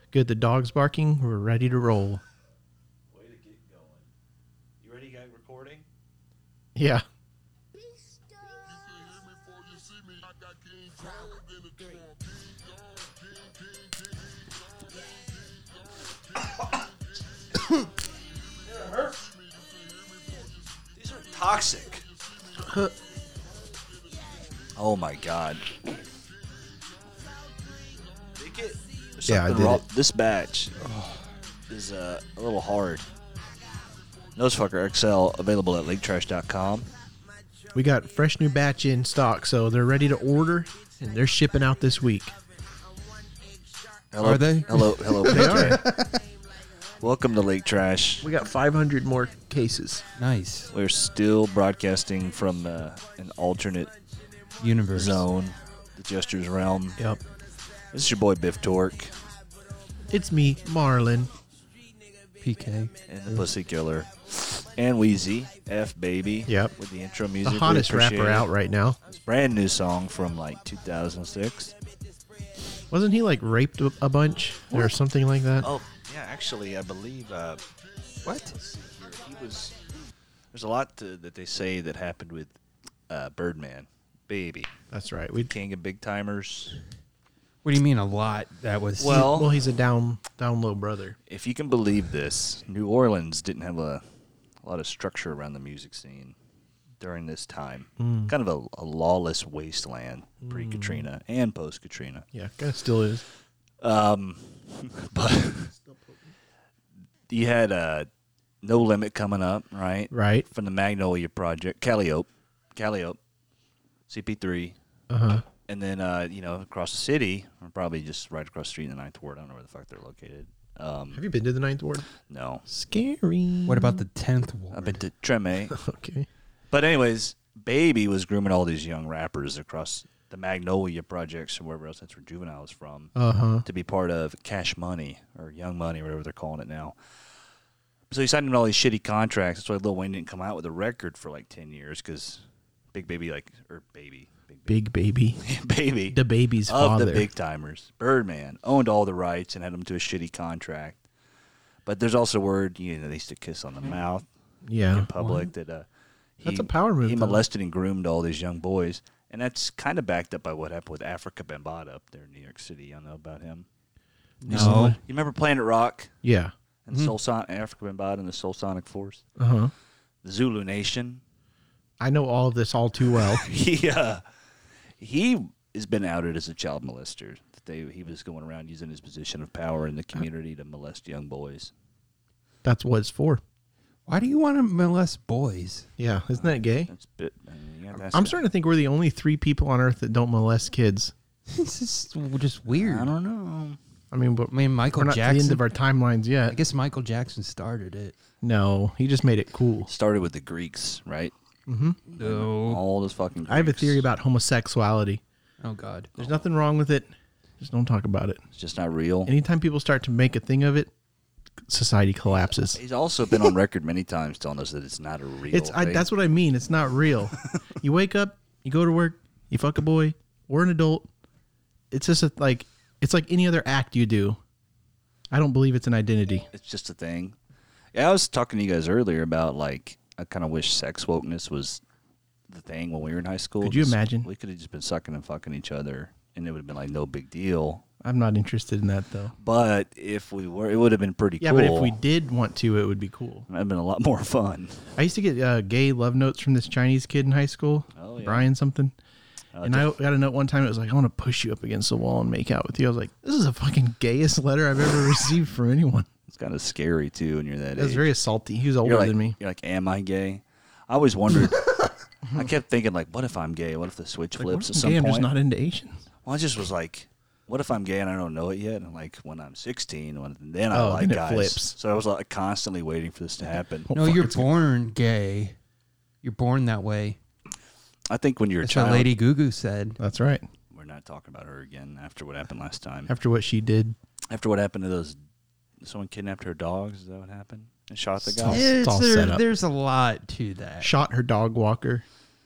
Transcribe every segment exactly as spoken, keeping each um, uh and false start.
Good, the dog's barking. We're ready to roll. Way to get going. You ready, guy, recording? Yeah. These are toxic. Oh my god. They get, Yeah, I did wrong. it. This batch oh, is uh, a little hard. Nosefucker X L available at lake trash dot com. We got fresh new batch in stock, so they're ready to order, and they're shipping out this week. Hello, Are they? Hello, hello. They are. Welcome to Lake Trash. We got five hundred more cases. Nice. We're still broadcasting from uh, an alternate Universe. zone, the Jester's realm. Yep. This is your boy Biff Torque It's me, Marlon. P K. and the Pussy Killer, and Wheezy F Baby. Yep. With the intro The music. We hottest appreciate rapper it. out right now. It's a brand new song from like two thousand six. Wasn't he like raped a a bunch or something like that? Oh yeah, actually, I believe. Uh, What? let's see here. He was. There's a lot to, that they say that happened with uh, Birdman, Baby, That's right. We King of Big Timers. What do you mean a lot? That was Well- well, he's a down down low brother. If you can believe this, New Orleans didn't have a, a lot of structure around the music scene during this time. Mm. Kind of a, a lawless wasteland pre-Katrina and post-Katrina. Yeah, kind of still is. Um, but you had uh, No Limit coming up, right? Right. From the Magnolia Project, Calliope, Calliope, C P three. Uh huh. And then, uh, you know, across the city, or probably just right across the street in the Ninth Ward. I don't know where the fuck they're located. Um, Have you been to the Ninth Ward? no. Scary. What about the tenth ward? I've been to Treme. Okay. But anyways, Baby was grooming all these young rappers across the Magnolia Projects or wherever else. That's where Juvenile is from. Uh huh. To be part of Cash Money or Young Money, whatever they're calling it now. So he signed him to all these shitty contracts. That's why Lil Wayne didn't come out with a record for like ten years because Big Baby, like, or Baby. Big Big baby. Baby. The baby's of father. the Big Timers. Birdman owned all the rights and had him to a shitty contract. But there's also word, you know, they used to kiss on the mouth Yeah. in public. That uh, he, That's a power move, He though. molested and groomed all these young boys. And that's kind of backed up by what happened with Africa Bambaataa up there in New York City. You know about him? No. You remember Planet Rock Yeah. and mm-hmm. Soul Son- Africa Bambaataa and the Soul Sonic Force? Uh huh. The Zulu Nation. I know all of this all too well. he, uh, he has been outed as a child molester. That they He was going around using his position of power in the community to molest young boys. That's what it's for. Why do you want to molest boys? Yeah. Isn't that gay? That's a bit. I mean, you gotta ask I'm that. starting to think we're the only three people on Earth that don't molest kids. This is just weird. I don't know. I mean, but I mean, Michael we're not Jackson. to the end of our timelines I yet. guess Michael Jackson started it. No, he just made it cool. Started with the Greeks, right? Mm-hmm. No. All those fucking Greeks. I have a theory about homosexuality. Oh God. There's nothing wrong with it. Just don't talk about it. It's just not real. Anytime people start to make a thing of it, society collapses. He's also been on record many times telling us that it's not a real It's I, thing. that's what I mean. It's not real. You wake up, you go to work, you fuck a boy, or an adult. It's just a, like it's like any other act you do. I don't believe it's an identity. It's just a thing. Yeah, I was talking to you guys earlier about, like, I kind of wish sex wokeness was the thing when we were in high school. Could you Just- imagine? We could have just been sucking and fucking each other, and it would have been, like, no big deal. I'm not interested in that though. But if we were, it would have been pretty Yeah, cool. but if we did want to, it would be cool. It would have been a lot more fun. I used to get uh, gay love notes from this Chinese kid in high school, Oh, yeah. Brian something. Uh, And I got a note one time. It was like, I want to push you up against the wall and make out with you. I was like, this is the fucking gayest letter I've ever received from anyone. It's kind of scary, too, when you're that It was age. very assaulty. He was older You're like, than me. You're like, am I gay? I always wondered. I kept thinking, like, what if I'm gay? What if the switch Like, flips what at if some I'm gay? I'm point? just not into Asians. Well, I just was like, what if I'm gay and I don't know it yet? And like when I'm sixteen, when then I Oh, like then it guys. flips. So I was like constantly waiting for this to happen. No, fuck, you're it's- born gay. You're born that way. I think when you're a That's child, what Lady Gugu said. That's right. we're not talking about her again after what happened last time. After what she did. After what happened to those, someone kidnapped her dogs. Is that what happened? And shot the all- guy. it's all there- set up. There's a lot to that. Shot her dog walker.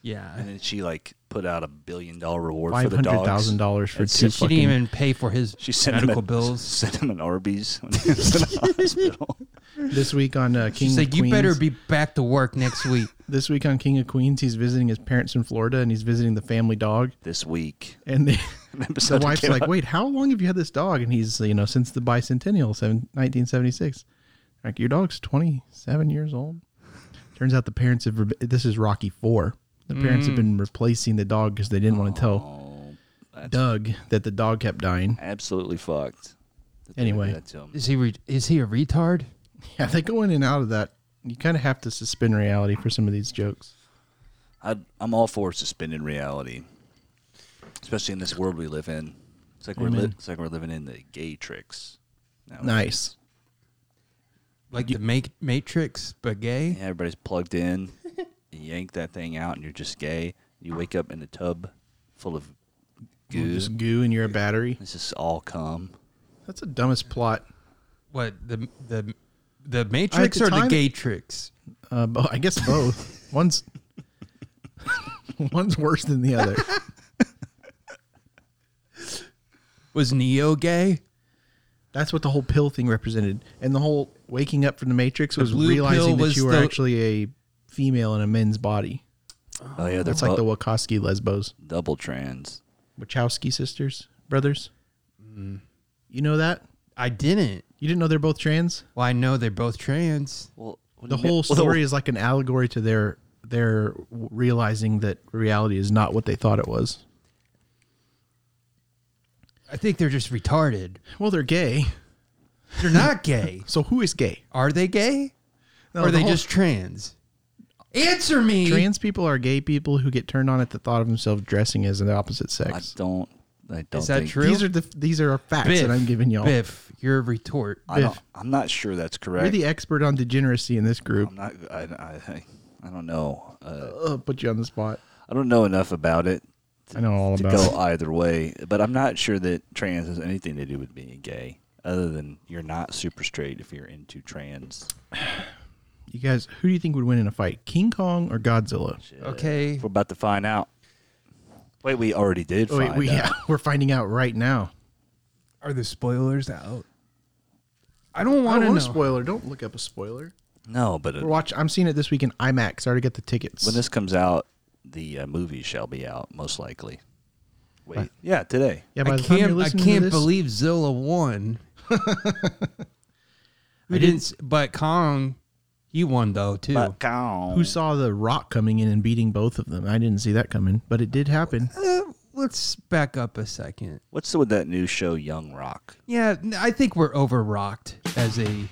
Yeah. And then she like put out a billion dollar reward for Five the hundred dogs. thousand dollars for And two She fucking. didn't even pay for his She sent medical him a, bills. Sent him an Arby's when he was in the hospital. This week on uh, King She's of like, you Queens. better be back to work next week. This week on King of Queens, he's visiting his parents in Florida, and he's visiting the family dog. This week, And the, An the episode that wife's came like, out- "Wait, how long have you had this dog?" And he's, you know, since the bicentennial, seven, nineteen seventy-six. Like, your dog's twenty-seven years old. Turns out the parents have. Re- this is Rocky Four. The parents have been replacing the dog because they didn't want to tell Oh, that's Doug that the dog kept dying. absolutely fucked. that they Anyway. did that to him. Is he re- is he a retard? Yeah, they go in and out of that. You kind of have to suspend reality for some of these jokes. I, I'm all for suspended reality, especially in this world we live in. It's like we're li- Amen. it's like we're living in the gay tricks. nowadays. Nice. Like the Ma- Matrix, but gay? Yeah, everybody's plugged in. You yank that thing out, and you're just gay. You wake up in a tub full of goo. Just goo and you're a battery. This is all cum. That's the dumbest plot. What the the the Matrix the or the time- gay tricks? Uh, bo- I guess both. one's one's worse than the other. Was Neo gay? That's what the whole pill thing represented, and the whole waking up from the Matrix was blue realizing pill that was you were the- actually a female in a men's body. Oh yeah, they're That's like the bu- Wachowski lesbos, double trans. Wachowski sisters, brothers. You know that? I didn't. You didn't know they're both trans? Well, I know they're both trans. Well, what The do you whole mean- well, story is like an allegory to their their realizing that reality is not what they thought it was. I think they're just retarded. Well, they're gay. They're not gay. So who is gay? Are they gay? No, or are the they whole- just trans? Answer me. Trans people are gay people who get turned on at the thought of themselves dressing as the opposite I sex. don't. I don't. Is that think, true? These are the these are facts Biff, that I'm giving y'all. Biff, you're a retort. I don't, Biff. I'm not sure that's correct. You're the expert on degeneracy in this group. I'm not. I. I, I don't know. Uh, I'll put you on the spot. I don't know enough about it I know all to about go it. either way. But I'm not sure that trans has anything to do with being gay, other than you're not super straight if you're into trans. You guys, who do you think would win in a fight, King Kong or Godzilla? Okay. We're about to find out. Wait, we already did Oh, wait, find we, out. yeah, we're finding out right now. Are the spoilers out? I don't I want don't to want know. a spoiler. Don't look up a spoiler. No, but We're uh, watch. I'm seeing it this week in IMAX. I already got the tickets. when this comes out, the uh, movie shall be out most likely. Wait, What? yeah, today. yeah, by I the time you're can't. I listening to can't this, believe Zilla won. we didn't, s- but Kong, he won though too. But gone. who saw The Rock coming in and beating both of them. I didn't see that coming, but it did happen. Uh, let's back up a second. What's with that new show, Young Rock? Yeah, n- I think we're over rocked as a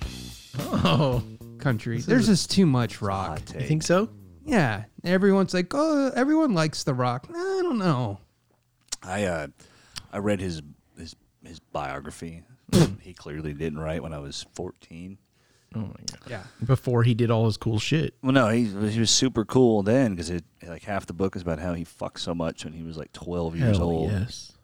Oh, country. There's just too much rock. Hot you take. think so? Yeah, everyone's like, oh, everyone likes The Rock. I don't know. I uh, I read his his his biography. He clearly didn't write when I was fourteen. Oh my god! Yeah, Before he did all his cool shit. Well, no, he he was super cool then because it like half the book is about how he fucked so much when he was like twelve years Hell old. yes.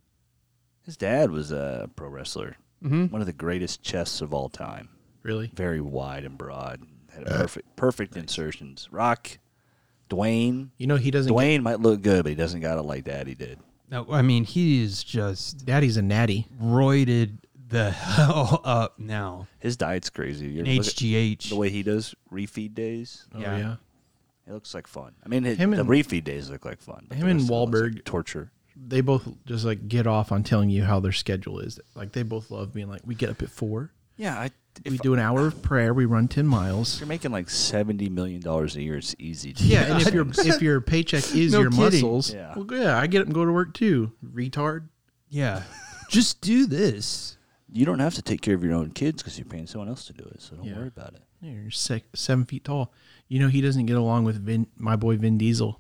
His dad was a pro wrestler, mm-hmm. one of the greatest chests of all time. Really? Very wide and broad, had a perfect perfect insertions. Rock, Dwayne, You know he doesn't. Dwayne might look good, but he doesn't got it like Daddy did. No, I mean he is just Get, Daddy's a natty. roided the hell up now. His diet's crazy. You In ever look at H G H. the way he does refeed days. Oh Yeah. yeah. It looks like fun. I mean, it, Him the and- refeed days look like fun. but him the and rest of it looks like Wahlberg- torture. They both just like get off on telling you how their schedule is. Like they both love being like, we get up at four, Yeah, I, if we do an hour of prayer, we run ten miles. you're making like seventy million dollars a year, it's easy. To Yeah, do and if your things. if your paycheck is No your kidding. muscles, Yeah. well, yeah, I get up and go to work too, retard. Yeah, just do this. you don't have to take care of your own kids because you're paying someone else to do it, so don't Yeah. worry about it. Yeah, you're six, seven feet tall. You know he doesn't get along with Vin, my boy Vin Diesel.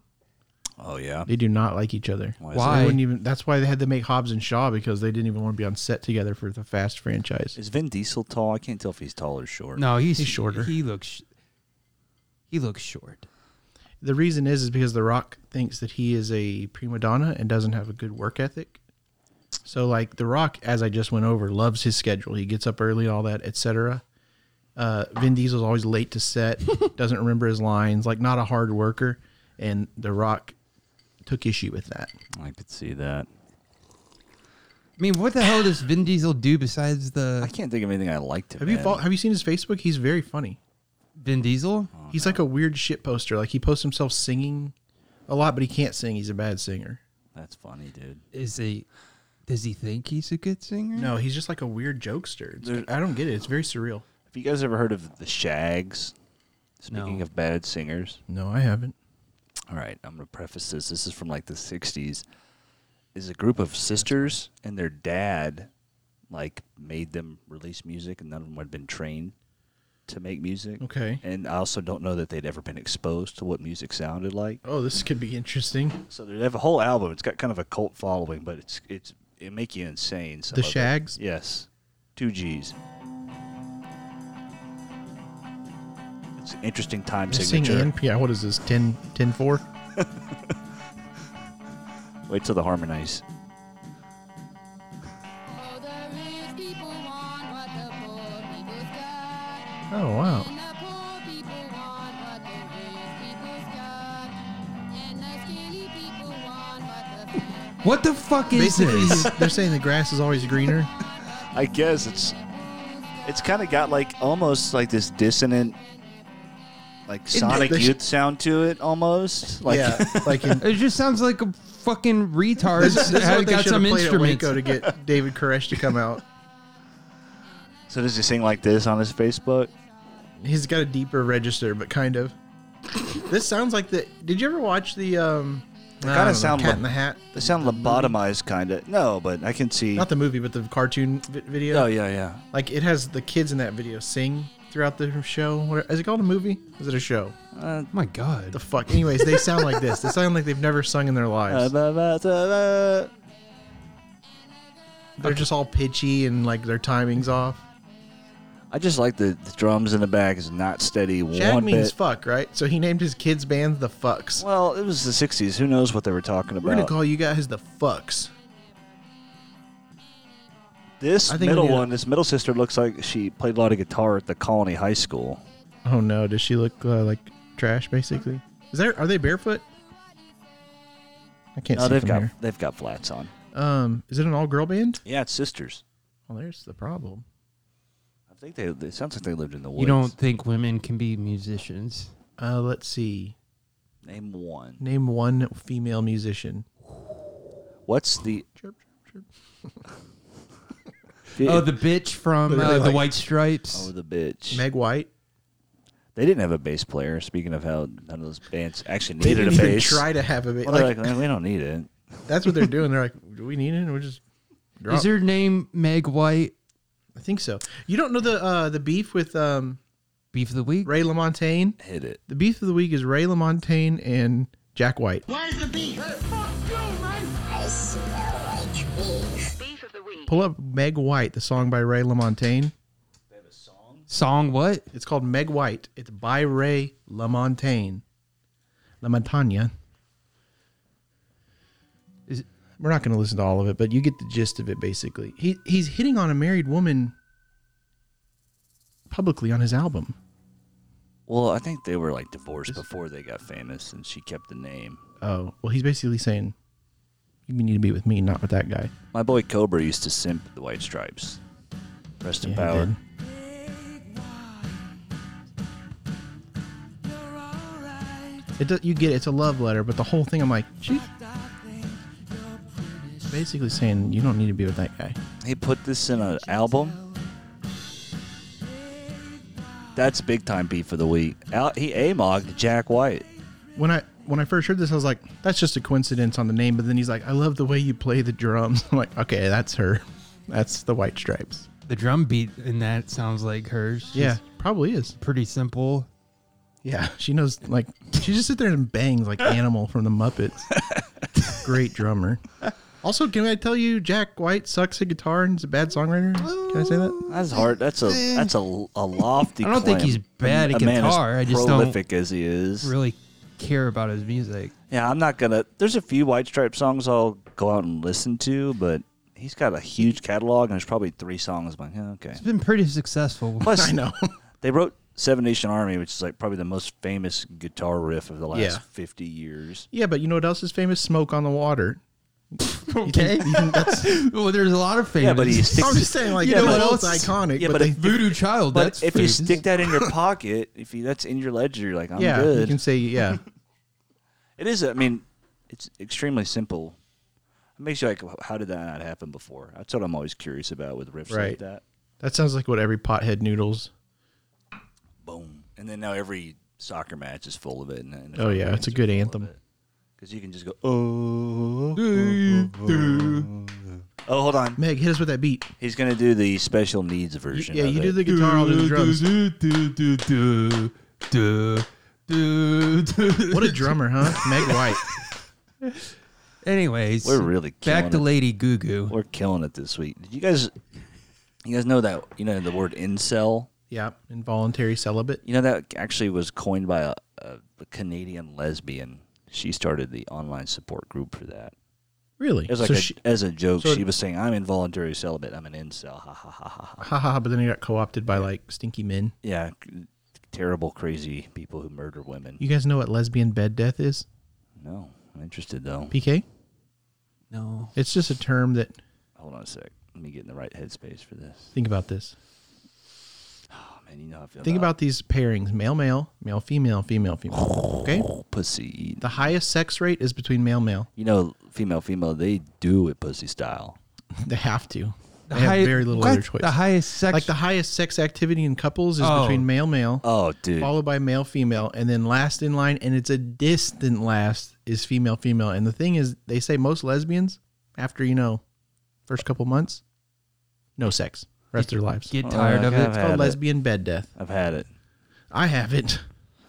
Oh yeah, They do not like each other. Why is Why? They wouldn't even. That's why they had to make Hobbs and Shaw because they didn't even want to be on set together for the Fast franchise. is Vin Diesel tall? I can't tell if he's tall or short. No, he's, He's shorter. He looks. He looks short. The reason is is because The Rock thinks that he is a prima donna and doesn't have a good work ethic. So like The Rock, as I just went over, loves his schedule. He gets up early, all that, et cetera. Uh, Vin Diesel's always late to set, doesn't remember his lines, like not a hard worker. and The Rock took issue with that. I could see that. I mean, what the hell does Vin Diesel do besides the I can't think of anything I liked him Have you in. fol- have you seen his Facebook? He's very funny. Vin Diesel? Oh, He's like a weird shit poster. Like he posts himself singing a lot, but he can't sing. He's a bad singer. That's funny, dude. Is he? Does he think he's a good singer? No, he's just like a weird jokester. It's- There- I don't get it. It's very surreal. Have you guys ever heard of the Shags? Speaking No. of bad singers. No, I haven't. All right, I'm going to preface this. This is from like the sixties. Is a group of sisters, and their dad like made them release music, and none of them had been trained to make music. Okay. And I also don't know that they'd ever been exposed to what music sounded like. Oh, this could be interesting. So they have a whole album. It's got kind of a cult following, but it's it's it make you insane. some The of it. Shags? Yes, two G's. It's an interesting time They sing signature. and yeah. What is this? ten, ten four? Wait till the harmonize. Oh, the rich people want what the poor people's got. Oh wow. And the poor people want what the rich people's got. And the skinny people want what the fat What the fuck is Basically, this? they're saying the grass is always greener. I guess it's it's kind of got like almost like this dissonant, like Sonic they sh- Youth sound to it, almost. Like yeah, like in. It just sounds like a fucking retard. This, this is that what they got should have some played at instruments. Waco to get David Koresh to come out. So does he sing like this on his Facebook? He's got a deeper register, but kind of. This sounds like the. Did you ever watch the? um kinda I don't know, sound Cat like- in the Hat. They sound lobotomized, kind of. No, but I can see. Not the movie, but the cartoon vi- video. Oh yeah, yeah. Like it has the kids in that video sing throughout the show. What, is it called a movie? Is it a show? Uh, Oh my god. The fuck. Anyways, they sound like this. They sound like they've never sung in their lives. uh, They're just all pitchy and like their timing's off. I just like the, the drums in the back is not steady Shag one means bit. fuck, right? So he named his kids' band the Fucks. Well, it was the sixties. Who knows what they were talking We're gonna about? call you guys the Fucks. This I think we middle need a- one, this middle sister looks like she played a lot of guitar at the Colony High School. Oh no, does she look uh, like trash? Basically, is there? Are they barefoot? I can't No, see they've from got here. they've got flats on. Um, is it an all-girl band? Yeah, it's sisters. Well, there's the problem. I think they. It sounds like they lived in the woods. You don't think women can be musicians? Uh, let's see. name one. Name one female musician. What's the? Chirp, chirp, chirp. Oh, the bitch from Literally uh, the like- White Stripes. Oh, the bitch. Meg White. They didn't have a bass player. Speaking of how none of those bands actually They needed didn't a even bass. try to have a bass. Well, they're like, like, "Man, we don't need it. that's what they're doing. They're like, do we need it? We'll just drop. Is her name Meg White? I think so. You don't know the uh, the beef with um, Beef of the week? Ray LaMontagne? Hit it. The beef of the week is Ray LaMontagne and Jack White. Pull up Meg White, the song by Ray LaMontagne. Song what? It's called Meg White. It's by Ray LaMontagne. LaMontagne. Is it- We're not going to listen to all of it, but you get the gist of it, basically. He He's hitting on a married woman publicly on his album. Well, I think they were like divorced before they got famous, and she kept the name. Oh, well, he's basically saying, you need to be with me, not with that guy. My boy Cobra used to simp the White Stripes. Rest in Yeah, he power. did. It does, you get it, it's a love letter, but the whole thing, I'm like, she's basically saying you don't need to be with that guy. He put this in an album. That's big time beef for the week. Al- he A-mogged Jack White. When I when I first heard this, I was like, that's just a coincidence on the name. But then he's like, I love the way you play the drums. I'm like, okay, that's her. That's the White Stripes. The drum beat in that sounds like hers. She's Yeah, probably is. Pretty simple. Yeah, she knows, like, she just sits there and bangs like Animal from the Muppets. Great drummer. Also, can I tell you, Jack White sucks at guitar and is a bad songwriter? Can I say that? That's hard. That's a that's a, a lofty I don't think claim. he's bad at A man as guitar. I just don't prolific as he is. Really care about his music. Yeah, I'm not gonna. There's a few White Stripe songs I'll go out and listen to, but he's got a huge catalog, and there's probably three songs. I'm like, yeah, okay. It's been pretty successful. Plus, I know. they wrote Seven Nation Army, which is like probably the most famous guitar riff of the last Yeah. fifty years. Yeah, but you know what else is famous? Smoke on the Water. Okay. You think that's, Well, there's a lot of famous. Yeah, but he sticks I'm just saying, like, You yeah, know but what it's else? iconic. Yeah, but but they, if- Voodoo Child. But That's if famous. you stick that in your pocket, if you that's in your ledger, you're like, I'm yeah, you good. can say, yeah. It is. I mean, it's extremely simple. It makes you like, how did that not happen before? That's what I'm always curious about with riffs Right. like that. That sounds like what every pothead noodles. Boom, and then now every soccer match is full of it. And, and Oh, yeah, it's a good anthem. Because you can just go, oh, oh, hold on. Meg, hit us with that beat. He's gonna do the special needs version. Yeah, of you it. do the guitar, I'll do the drums. What a drummer, huh? Meg White. Anyways, We're really killing back to it. Lady Goo Goo. We're killing it this week. Did you guys, you guys know that you know the word incel? Yeah, involuntary celibate. You know that actually was coined by a, a, a Canadian lesbian. She started the online support group for that. Really? It was like so a, she, as a joke. so- she was saying, "I'm involuntary celibate. I'm an incel." Ha ha ha ha ha. ha ha ha, but then he got co-opted by like stinky men. Yeah, c- terrible, crazy people who murder women. You guys know what lesbian bed death is? No, I'm interested though. P K? No. It's just a term that, Hold on a sec. Let me get in the right headspace for this. think about this. Oh man, you know how I feel. Think about these pairings, male, male, male, female, female, female. Okay? oh, pussy. The highest sex rate is between male, male. You know, female, female. They do it pussy style. They have to. The They have high- very little what? other choice. The highest sex. Like the highest sex activity in couples is Oh. between male, male, Oh, dude. followed by male, female, and then last in line, and it's a distant last, is female, female. And the thing is, they say most lesbians, after, you know, first couple months, no sex, rest of their lives. Get Oh, tired of okay. it. It's had called it. lesbian bed death. I've had it. I haven't.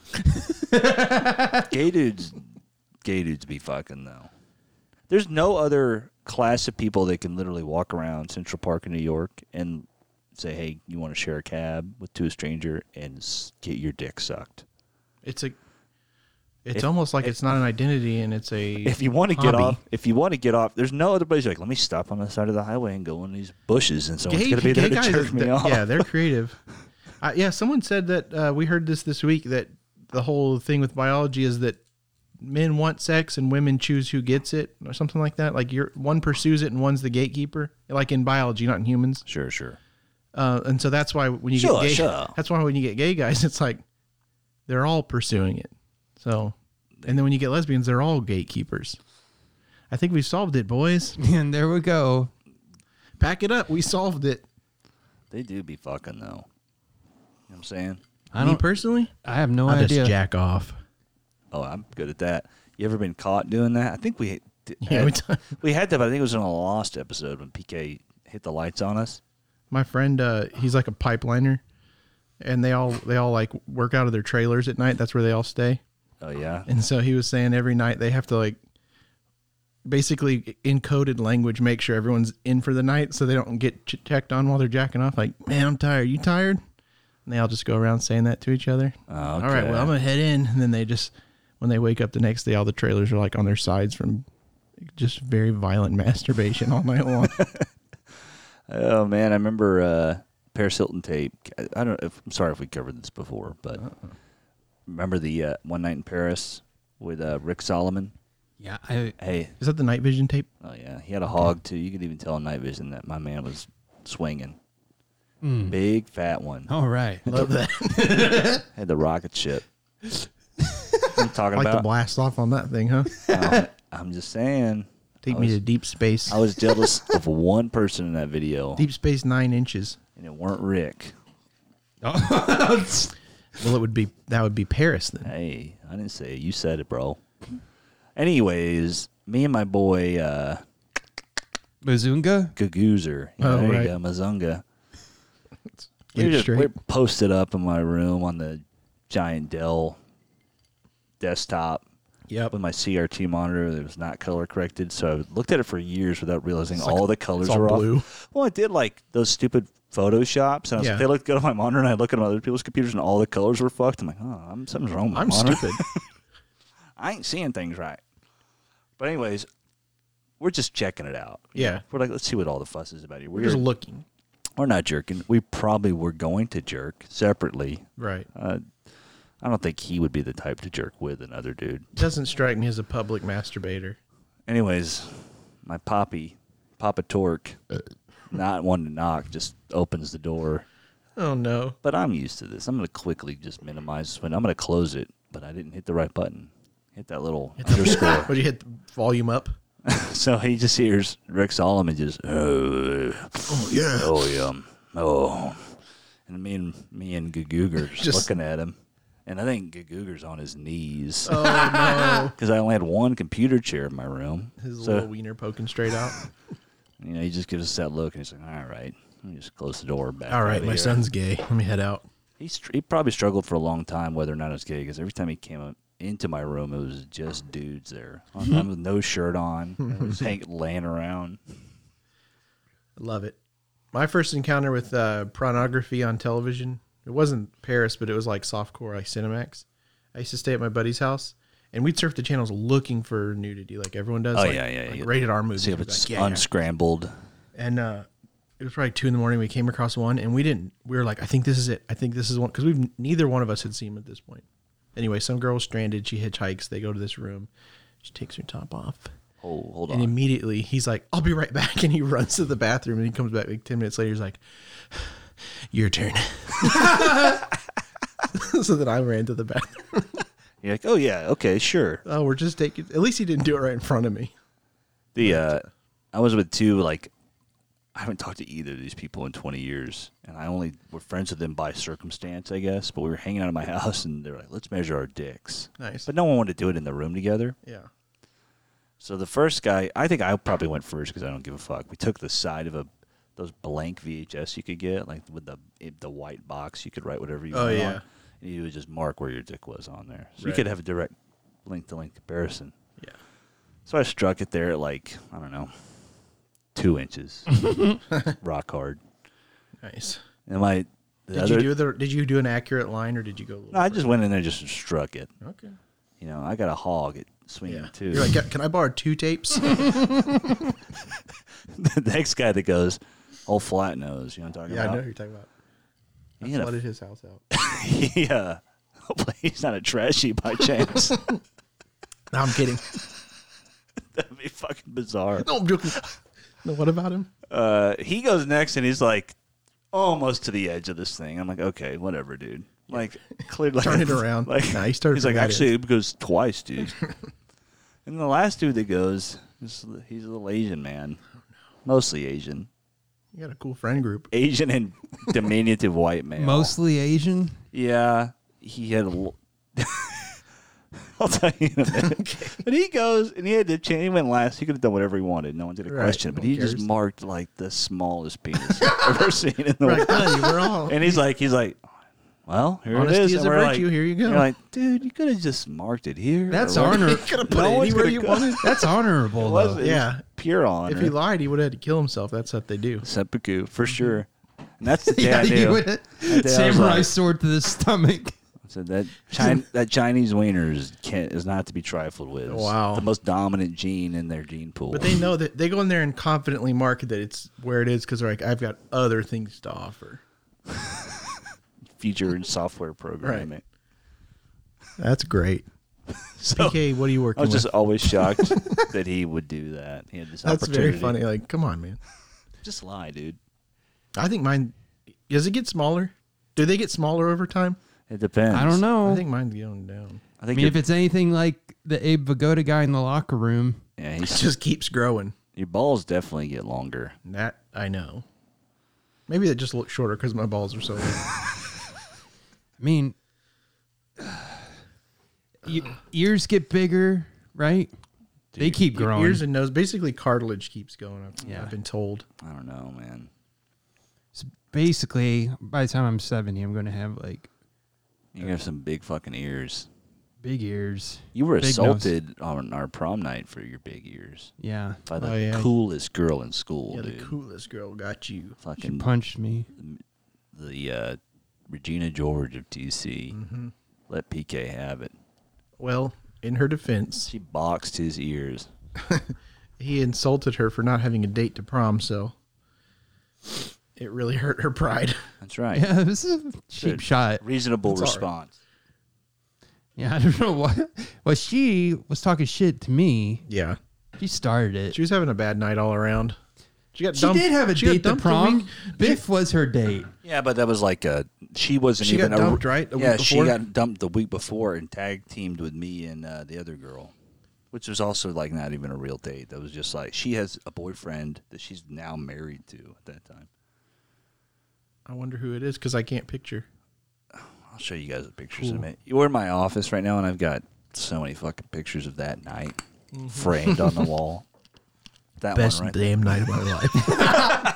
Gay dudes, gay dudes be fucking though. There's no other class of people that can literally walk around Central Park in New York and say, "Hey, you want to share a cab with to a stranger and s- get your dick sucked?" It's a. It's If- almost like it's not an identity, and it's a. If you want to get hobby. off, if you want to get off, there's no other place. Like, let me stop on the side of the highway and go in these bushes, and someone's Gay, gonna be there gay to guys, jerk are- me they're- off. yeah, they're creative. Uh, yeah, someone said that uh, we heard this this week that the whole thing with biology is that men want sex and women choose who gets it, or something like that. Like you're one pursues it and one's the gatekeeper, like in biology, not in humans. Sure, sure. Uh, and so that's why when you Sure, get gay, sure. that's why when you get gay guys, it's like they're all pursuing it. So, and then when you get lesbians, they're all gatekeepers. I think we solved it, boys. And there we go. Pack it up. We solved it. They do be fucking though. You know what I'm saying? I Me don't. personally, I have no I idea. just jack off. Oh, I'm good at that. You ever been caught doing that? I think we did, Yeah, we t- we had that, but I think it was in a Lost episode when P K hit the lights on us. My friend, uh, he's like a pipeliner, and they all they all like work out of their trailers at night. That's where they all stay. Oh yeah. And so he was saying every night they have to like basically in coded language make sure everyone's in for the night so they don't get ch- checked on while they're jacking off. Like, man, I'm tired. You tired? And they all just go around saying that to each other. Oh, All right, well, I'm gonna head in, and then they just when they wake up the next day, all the trailers are like on their sides from just very violent masturbation all night long. Oh man, I remember uh, Paris Hilton tape. I, I don't. If, I'm sorry if we covered this before, but remember the uh, One Night in Paris with uh, Rick Solomon? Yeah. I, Hey, Is that the night vision tape? oh yeah, he had a hog too. You could even tell in night vision that my man was swinging. mm. Big fat one. All right. Love that. Had the rocket ship. What are you talking I like to about? blast off on that thing, huh? Oh, I'm just saying. Take I me was- to deep space. I was jealous of one person in that video, Deep space nine inches. and it weren't Rick. Oh. Well, it would be that would be Paris then. Hey, I didn't say it. You said it, bro. Anyways, me and my boy uh, Bazunga? Gagoozer, you know, Oh, there right. you go, Mazunga. Get We're, it just, straight. we're posted up in my room on the giant Dell desktop Yep. with my C R T monitor that was not color corrected. So I looked at it for years without realizing It's all like- the colors it's all were blue. off. Well, I did like those stupid Photoshops, and I was Yeah. like, they looked good on my monitor, and I look at other people's computers, and all the colors were fucked. I'm like, oh, I'm, something's wrong with my I'm monitor. stupid. I ain't seeing things right. But anyways, we're just checking it out. Yeah. We're like, let's see what all the fuss is about here. We're We're just looking. We're not jerking. We probably were going to jerk separately. Right. Uh, I don't think he would be the type to jerk with another dude. Doesn't strike me as a public masturbator. Anyways, my poppy, Papa Torque, not one to knock, just opens the door. Oh, no. But I'm used to this. I'm going to quickly just minimize this window. I'm going to close it, but I didn't hit the right button. Hit that little underscore. But you hit the volume up? So he just hears Rick Solomon just, oh, Oh, yeah. oh, yeah, oh. And me and, me and Gagooger just Just- looking at him. And I think Gagooger's on his knees. Oh, no. Because I only had one computer chair in my room. His So, little wiener poking straight out. you know, he just gives us that look, and he's like, all right. Let me just close the door back. All out right, of my here. son's gay. Let me head out. He, str- he probably struggled for a long time whether or not it was gay, because every time he came up into my room, it was just dudes there. I'm with no shirt on. Just hang, laying around. Love it. My first encounter with uh, pornography on television, it wasn't Paris, but it was like softcore, like Cinemax. I used to stay at my buddy's house, and we'd surf the channels looking for nudity, like everyone does. Oh, like, yeah, yeah, like yeah. rated R movies. See if We'd be it's like, yeah, yeah. unscrambled. And uh, it was probably two in the morning. We came across one, and we didn't. We were like, I think this is it. I think this is one, because we've neither one of us had seen him at this point. Anyway, some girl was stranded. She hitchhikes. They go to this room. She takes her top off. Oh, hold And on. immediately he's like, I'll be right back. And he runs to the bathroom, and he comes back like ten minutes later. He's like, your turn. So then I ran to the bathroom. You're like, oh, yeah, okay, sure. Oh, we're just taking, at least he didn't do it right in front of me. The uh, I was with two, like, I haven't talked to either of these people in twenty years, and I only were friends with them by circumstance, I guess. But we were hanging out at my house, and they were like, let's measure our dicks. Nice. But no one wanted to do it in the room together. Yeah. So the first guy, I think I probably went first because I don't give a fuck. We took the side of a those blank V H S you could get, like with the the white box. You could write whatever you Oh, want. yeah. on, and you would just mark where your dick was on there, so you Right. could have a direct link to link comparison. Yeah. So I struck it there at like I don't know, two inches, rock hard. Nice. And my the Did other, you do the, did you do an accurate line, or did you go a little No, I just went in there and just struck it. further? Okay. You know, I got a hog at swinging Yeah. too. You're like, can I borrow two tapes? The next guy that goes, old flat nose. You know what I'm talking Yeah, I about? know who you're talking about. I He had a flooded his house out. yeah. Hopefully he's not a trashy by chance. No, I'm kidding. That'd be fucking bizarre. No, I'm joking. No, what about him? Uh, he goes next and he's like almost to the edge of this thing. I'm like, okay, whatever, dude. Like, clearly. Turn it around. Like, Nah, he started he's from like, that actually, it goes twice, dude. And the last dude that goes, this- he's a little Asian man. Mostly Asian. You got a cool friend group. Asian and diminutive white male. Mostly Asian. Yeah, he had a. L- I'll tell you in a minute. But he goes and he had to change. He went last. He could have done whatever he wanted. No one did a Right, question. But who he just cares? marked like the smallest penis I've ever seen in the Right, world. buddy, we're all. And he's like, he's like, well, here Honesty it is. is And a we're virtue. Like, Here you go. You're like, dude, you could have just marked it here. That's or whatever." honor. Could have put No it one's anywhere gonna you go- wanted. That's honorable, It though. was, Yeah. pure honor. If he lied, he would have had to kill himself. That's what they do. Seppuku for sure. And that's the day Yeah, I you knew. would That day I was samurai like- sword to the stomach. So that Chin- that Chinese wiener is, can't, is not to be trifled with. It's Wow. the most dominant gene in their gene pool. But they know that they go in there and confidently market that it's where it is because they're like, I've got other things to offer. Feature and software programming. That's great. So P K, what are you I working was just with? always shocked that he would do that. He had this That's opportunity. very funny. Like, come on, man. Just lie, dude. I think mine, does it get smaller? Do they get smaller over time? It depends. I don't know. I think mine's going down. I I think mean, your- if it's anything like the Abe Vigoda guy in the locker room, yeah, It he's, just keeps growing. your balls definitely get longer. And that I know. Maybe they just look shorter because my balls are so long. I mean, e- ears get bigger, right? They keep growing. Ears and nose, basically cartilage keeps going up. Yeah. I've been told. I don't know, man. So basically, by the time I'm seventy, I'm going to have like You have some big fucking ears. big ears. You were Big nose. assaulted on our prom night for your big ears Yeah. by the Oh, yeah. coolest girl in school, Yeah, the dude. coolest girl got you. She Fucking punched me. the uh, Regina George of T C. Mm-hmm. Let P K have it. Well, in her defense, She boxed his ears. he insulted her for not having a date to prom. So it really hurt her pride. That's right. Yeah, this is a cheap Good. shot. Reasonable It's all right. response. Yeah, I don't know why. Well, she was talking shit to me. Yeah. She started it. She was having a bad night all around. She got She dumped. did have a she got date to dumped the prom. week- Biff was her date. Yeah, but that was like a. She wasn't She even got a, dumped, right, the week yeah, she before? got dumped the week before and tag teamed with me and uh, the other girl, which was also like not even a real date. That was just like she has a boyfriend that she's now married to at that time. I wonder who it is because I can't picture. I'll show you guys the pictures in a Cool. minute. We're in my office right now, and I've got so many fucking pictures of that night Mm-hmm. framed on the wall. That Best one, right? damn night of my life.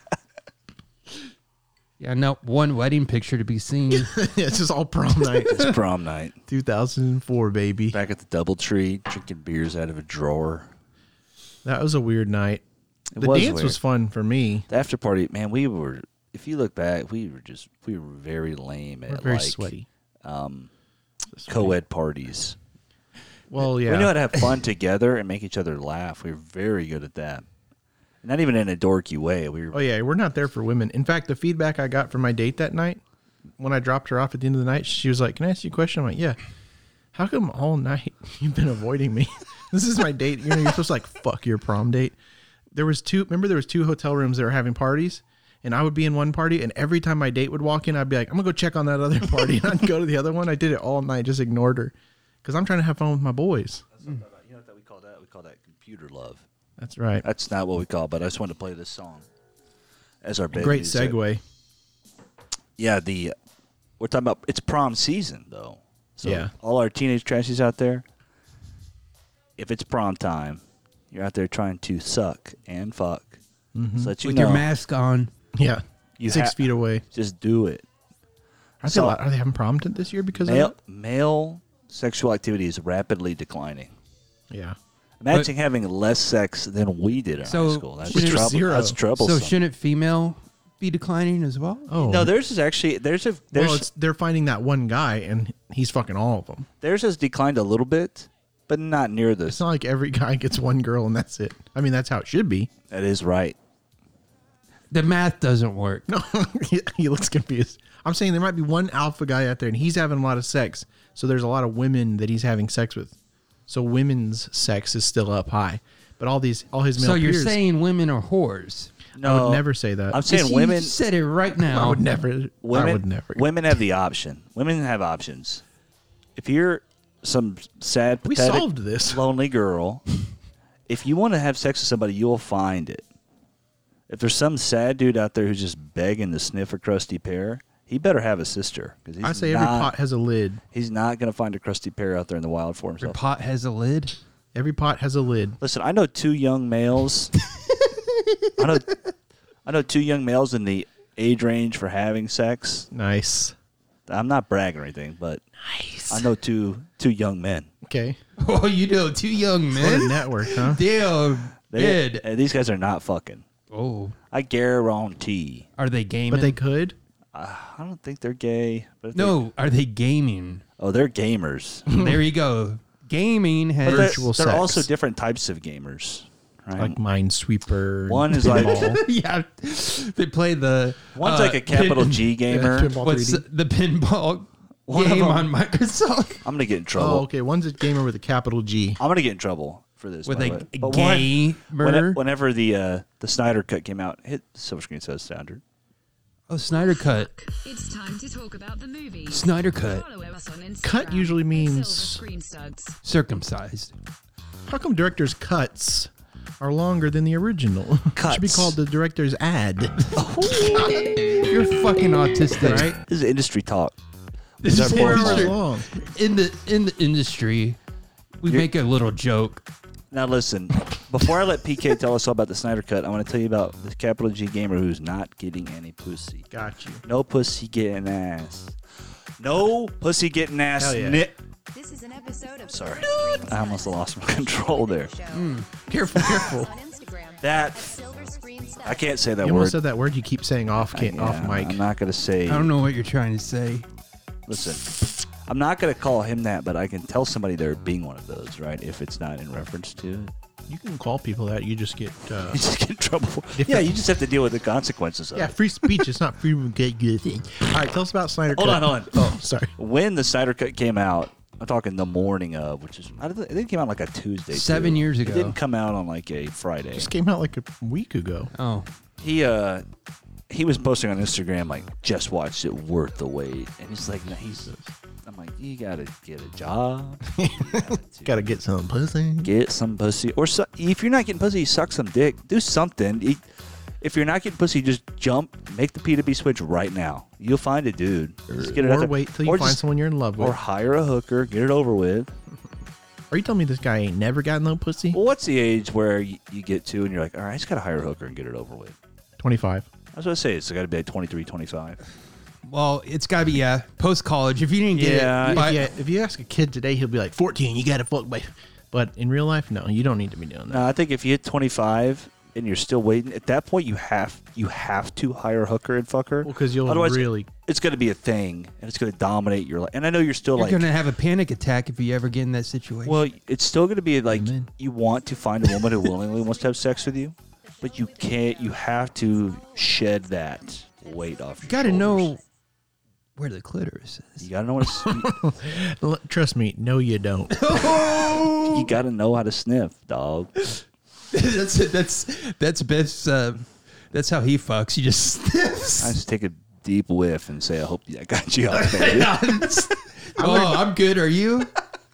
Yeah, no, one wedding picture to be seen. It's just all prom night. It's prom night. two thousand four, baby. Back at the DoubleTree, drinking beers out of a drawer. That was a weird night. It The was dance weird. was fun for me. The after party, man, we were. If you look back, we were just we were very lame We're at very like sweaty. um, Sweaty. co-ed parties. Well, yeah. We knew how to have fun together and make each other laugh. We were very good at that. Not even in a dorky way. We were. Oh yeah, we're not there for women. In fact, the feedback I got from my date that night, when I dropped her off at the end of the night, she was like, "Can I ask you a question?" I'm like, "Yeah." How come all night you've been avoiding me? This is my date. You know, you're supposed to like fuck your prom date. There was two. Remember, there was two hotel rooms that were having parties, and I would be in one party, and every time my date would walk in, I'd be like, "I'm gonna go check on that other party," and I'd go to the other one. I did it all night, just ignored her, because I'm trying to have fun with my boys. That's not that, you know what we call that? We call that computer love. That's right. That's not what we call it, but I just wanted to play this song as our bed Great music. segue. Yeah, the we're talking about it's prom season though. So Yeah. all our teenage trashies out there, if it's prom time, you're out there trying to suck and fuck. So that you With know, your mask on. Yeah, You six ha- feet away. just do it. Are they, So- are they having prom t- this year because Male of that? male sexual activity is rapidly declining. Yeah. Imagine having less sex than we did in So, high school. That's, which was trouble, zero. that's troublesome. So shouldn't female be declining as well? Oh no, theirs is actually there's a there's well, it's, they're finding that one guy, and he's fucking all of them. theirs has declined a little bit, but not near It's this. not like every guy gets one girl and that's it. I mean, that's how it should be. That is right. The math doesn't work. No, he, he looks confused. I'm saying there might be one alpha guy out there, and he's having a lot of sex. So there's a lot of women that he's having sex with. So women's sex is still up high, but all these, all his male So you're peers, saying women are whores? I No, would never say that. I'm saying You women. said it right I now. would never. Women, I would never. women have the option. Women have options. If you're some sad, We pathetic, solved this. lonely girl, if you want to have sex with somebody, you'll find it. If there's some sad dude out there who's just begging to sniff a crusty pear, he better have a sister. Because he's I say not, every pot has a lid. he's not going to find a crusty pear out there in the wild for Your himself. pot has a lid. Every pot has a lid. Listen, I know two young males. I know, I know two young males in the age range for having sex. Nice. I'm not bragging or anything, but Nice. I know two two young men. Okay. Oh, you know, two young What a men. network, huh? Damn. They, Bid. uh, these guys are not fucking. Oh, I guarantee. are they gaming? But they could. Uh, I don't think they're gay. But if no, are they gaming? they- oh, they're gamers. There you go. Gaming But has. they're, Virtual they're sex. also different types of gamers. Right? Like Minesweeper. One is like yeah, they play the. one's uh, like a capital pin- G gamer. pinball What's three D. the pinball One of game them- on Microsoft? I'm gonna get in trouble. Oh, okay. One's a gamer with a capital G. I'm gonna get in trouble for this. With by a the way. But one- gamer? when- whenever the uh, the Snyder Cut came out, hit Silver Screen says standard. Oh, Snyder Cut. It's time to talk about the movie. Snyder Cut. Follow us on Instagram. Cut usually means- Silver Screen Studs. Circumcised. How come director's cuts are longer than the original? It should be Cuts. called the director's ad. You're fucking autistic, Right? This is industry talk. This Is is that Four Four hours industry. long. in the in the industry. We You're- make a little joke. Now listen, before I let P K tell us all about the Snyder Cut, I want to tell you about the capital G gamer who's not getting any pussy. Got you. No pussy getting ass. No pussy getting ass. Hell yeah. Nit. This is an episode of Sorry. Silver Screen I almost Studs. lost my control there. Careful, careful. On Instagram. That Silver Screen Studs. I can't say that You word. almost said that word you keep saying off, can't, Yeah, off mic. I'm not gonna say. I don't know what you're trying to say. Listen, I'm not gonna call him that, but I can tell somebody they're being one of those, right? If it's not in reference to it. You can call people that. You just get. Uh, You just get in trouble. For, yeah, you just have to deal with the consequences of yeah, it. free speech. It's not free. Get good thing. All right, tell us about Snyder Hold Cut. on, hold on. Oh, sorry. When the Snyder Cut came out, I'm talking the morning of, which is I think it came out like a Tuesday. Seven too. years It ago. didn't come out on like a Friday. Just came out like a week ago. Oh, He uh he was posting on Instagram like, just watched it, worth the wait, and he's like, no, he's. I'm like, you gotta get a job, Got to get some pussy. get some pussy, or su- if you're not getting pussy, suck some dick, do something. He- If you're not getting pussy, just jump, make the P to B switch right now. You'll find a dude. Just get it out Or there. wait till you Or find just- someone you're in love with. Or hire a hooker, get it over with. Are you telling me this guy ain't never got no pussy? Well, what's the age where you, you get to and you're like, all right, I just got to hire a hooker and get it over with? twenty-five. I was going to say, it's got to be like twenty-three, twenty-five. well, it's got to be yeah. Post college. If you didn't get Yeah, it, If by- you, if you ask a kid today, he'll be like, fourteen, you got to fuck by. But in real life, no, you don't need to be doing that. No, I think if you hit twenty-five and you're still waiting, at that point you have you have to hire a hooker and fuck her. Well, because you'll Otherwise, really. it's going to be a thing, and it's going to dominate your life. And I know you're still you're like, gonna have a panic attack if you ever get in that situation. well, it's still going to be like Amen. you want to find a woman who willingly wants to have sex with you, but you can't. You have to shed that weight off. you Your got to shoulders. know where the clitoris is. You got to know what. To, L- Trust me, no, you don't. you got to know how to sniff, dog. that's that's that's best. Uh, that's how he fucks. You just I just take a deep whiff and say, "I hope I got you out there." oh, I'm good. Are you?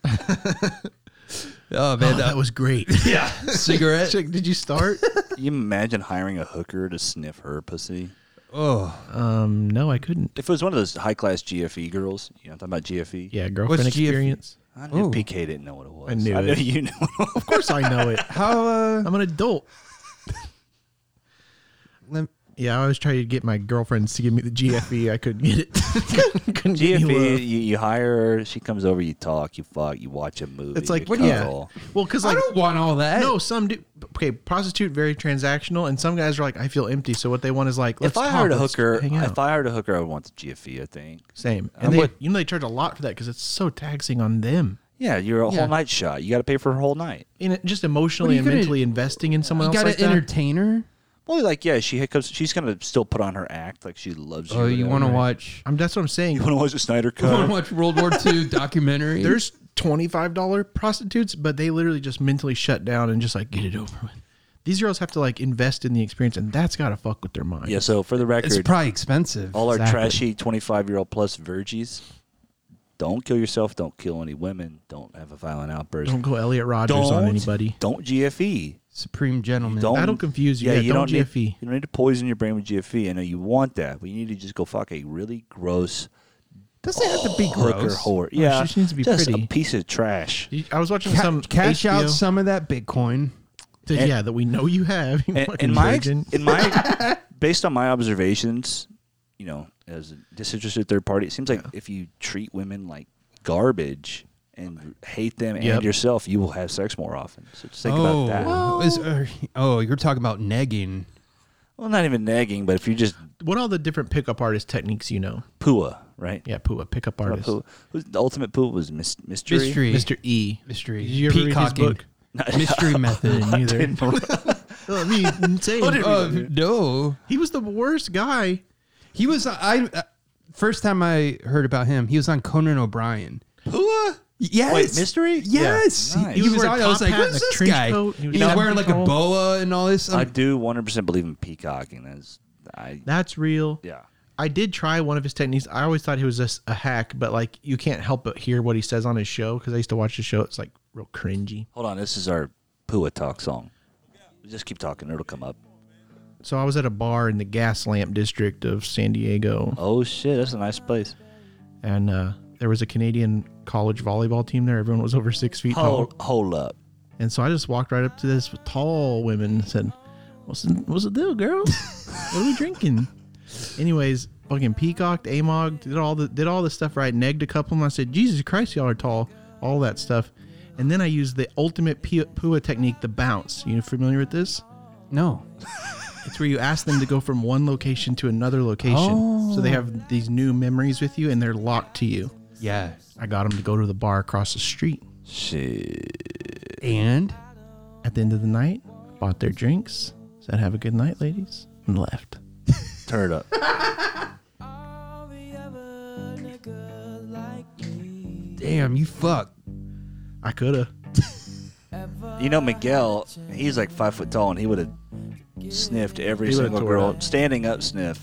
oh man, Oh, that was great. yeah. Cigarette. Chick, did you start? You imagine hiring a hooker to sniff her pussy? Oh, um, no, I couldn't. If it was one of those high class G F E girls, you know, I'm talking about G F E. Yeah, girlfriend G F E? experience. I knew Ooh. P K didn't know what it was. I knew I it. know you knew. Of course, I know it. how? Uh, I'm an adult. lem- Yeah, I always try to get my girlfriends to give me the G F E. I couldn't get it. couldn't G get F any E, love. you, you hire her, she comes over, you talk, you fuck, you watch a movie. It's like, you what do you- cuddle. Well, because I like don't want all that. no, some do. Okay, prostitute very transactional, and some guys are like, I feel empty. So what they want is like, let's If I talk, hired a let's hooker, hang out. if I hired a hooker, I would want the G F E. I think. Same, I'm and they, with- you know, they charge a lot for that because it's so taxing on them. Yeah, you're a Yeah. whole night shot. You got to pay for a whole night. In it, just emotionally you and gonna- mentally investing in someone you else got to like that. entertain her. Well, like yeah, she comes. She's gonna still put on her act like she loves you. Oh, or you whatever. want to watch? I'm that's what I'm saying. You want to watch the Snyder You want Cut? to watch World War Two documentary? There's twenty-five dollar prostitutes, but they literally just mentally shut down and just like get it over with. These girls have to like invest in the experience, and that's got to fuck with their mind. Yeah. So for the record, it's probably expensive. all our Exactly. trashy twenty-five year old plus virgies, don't kill yourself. Don't kill any women. Don't have a violent outburst. Don't go Elliot Rogers on Don't- anybody. Don't G F E. Supreme gentleman. Don't- That'll confuse you. Yeah, Yeah, you don't, don't G F E. Need, you don't need to poison your brain with G F E. I know you want that, but you need to just go fuck a really gross Doesn't have to be hooker gross. whore. Yeah, she just needs to be just pretty. a piece of trash. I was watching Ca- some cash H B O out some of that Bitcoin. that- yeah, that we know you have. You And, fucking in my virgin. in my based on my observations, you know, as a disinterested third party, it seems like if you treat women like garbage and hate them Yep. and yourself, you will have sex more often. So just think oh, about that. well, is, uh, oh, you're talking about negging. Well, not even nagging, but if you just What all the different pickup artist techniques you know? pua, right? Yeah, Pua, pickup Not artist. pua. Who's the ultimate pua was mis- mystery. Mystery. Mister E. Mystery. Did you ever read his Peacocking. book? Mystery method. Neither. I mean, insane. Oh, no. He was the worst guy. He was, I, uh, first time I heard about him, he was on Conan O'Brien. Pua? Yes. Wait, mystery? Yes. Yeah. Nice. He, He was was, wearing on, I was top like, hat who's and a this trench guy? coat. He He was was, seven wearing feet like a tall. boa and all this. I Um, do one hundred percent believe in peacocking. That's I That's real. yeah. I did try one of his techniques. I always thought he was just a hack, but like you can't help but hear what he says on his show because I used to watch the show. It's like real cringy. Hold on, this is our Pua talk song. Just keep talking, it'll come up. So I was at a bar in the Gas Lamp district of San Diego, Oh shit, that's a nice place. and uh, there was a Canadian college volleyball team there. Everyone was over six feet Hold, tall, hold up. and so I just walked right up to this tall women and said, "What's the, what's the deal, girl? What are we drinking?" Anyways, fucking peacocked, amog, did all the did all the stuff right. Negged a couple of them. I said, "Jesus Christ, y'all are tall." All that stuff, and then I used the ultimate Pua Pua technique, the bounce. You familiar with this? no. It's where you ask them to go from one location to another location, so they have these new memories with you, and they're locked to you. Yeah. I got them to go to the bar across the street, Shit. And? at the end of the night, bought their drinks, said, "Have a good night, ladies," and left. Turn it up. Damn, you fuck. I coulda. You know, Miguel, he's like five foot tall, and he would have sniffed every He would've single tore it girl. up. Standing up sniff.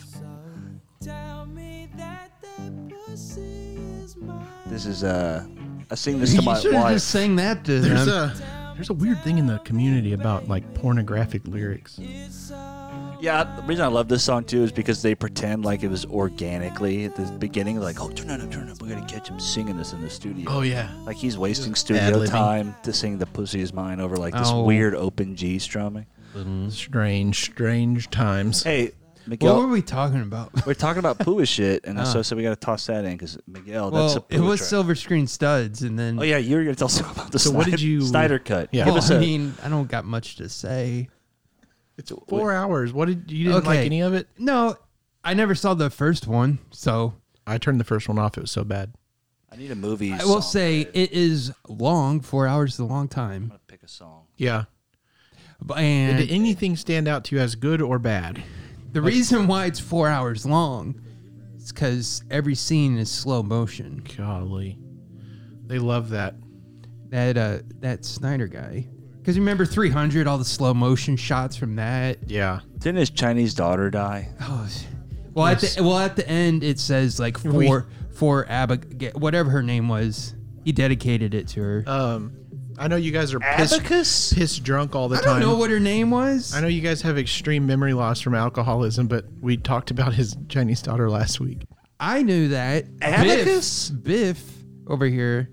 This is, uh, I sing this to You my should have wife. just sang that to There's them. a there's a weird thing in the community about like pornographic lyrics. Yeah, the reason I love this song too is because they pretend like it was organically at the beginning, like, oh, turn it up, turn it up. We gotta catch him singing this in the studio. Oh yeah. Like he's wasting Just studio ad-libbing. time to sing "The Pussy Is Mine" over like this Oh. weird open G strumming. Strange, strange times. Hey, What Miguel, were we talking about? we're talking about poo shit, and Ah. so so we gotta toss that in because Miguel, well, that's a it poo was track. Silver Screen Studs, and then. Oh yeah, you were gonna tell us about the So Snyder, what did you- Snyder cut? Yeah. Give Well, us I a- mean, I don't got much to say. It's four hours. What did you didn't like Okay. any of it? No, I never saw the first one, so I turned the first one off. It was so bad. I need a movie. I will song, say babe. it is long. Four hours is a long I'm time. gonna pick a song. Yeah. But- And Did anything stand out to you as good or bad? the reason why it's four hours long is because every scene is slow motion. Golly, they love that. That uh, that Snyder guy. Because remember three hundred, all the slow motion shots from that. Yeah. Didn't his Chinese daughter die? Oh, well, at the well at the end it says like We- for for Abigail, whatever her name was. He dedicated it to her. Um, I know you guys are piss, Abacus? piss drunk all the I time. don't know what her name was. I know you guys have extreme memory loss from alcoholism, but we talked about his Chinese daughter last week. I knew that. Abacus? Biff, Biff over here.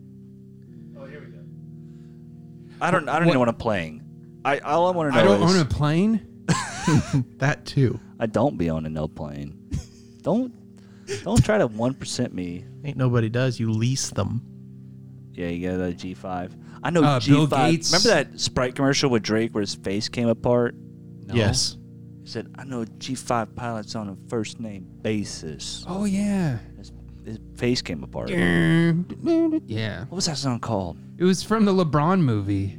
I don't. I don't What- know what I'm playing. I all I want to I know don't is own a plane. That too. I don't be owning no plane. don't don't try to one percent me. Ain't nobody does. You lease them. Yeah, you got a G five. I know Uh, G Bill five. Gates. Remember that Sprite commercial with Drake where his face came apart? Yes. He said, "I know G five pilots on a first name basis." Oh yeah. His, his face came apart. Yeah. What was that song called? It was from the LeBron movie.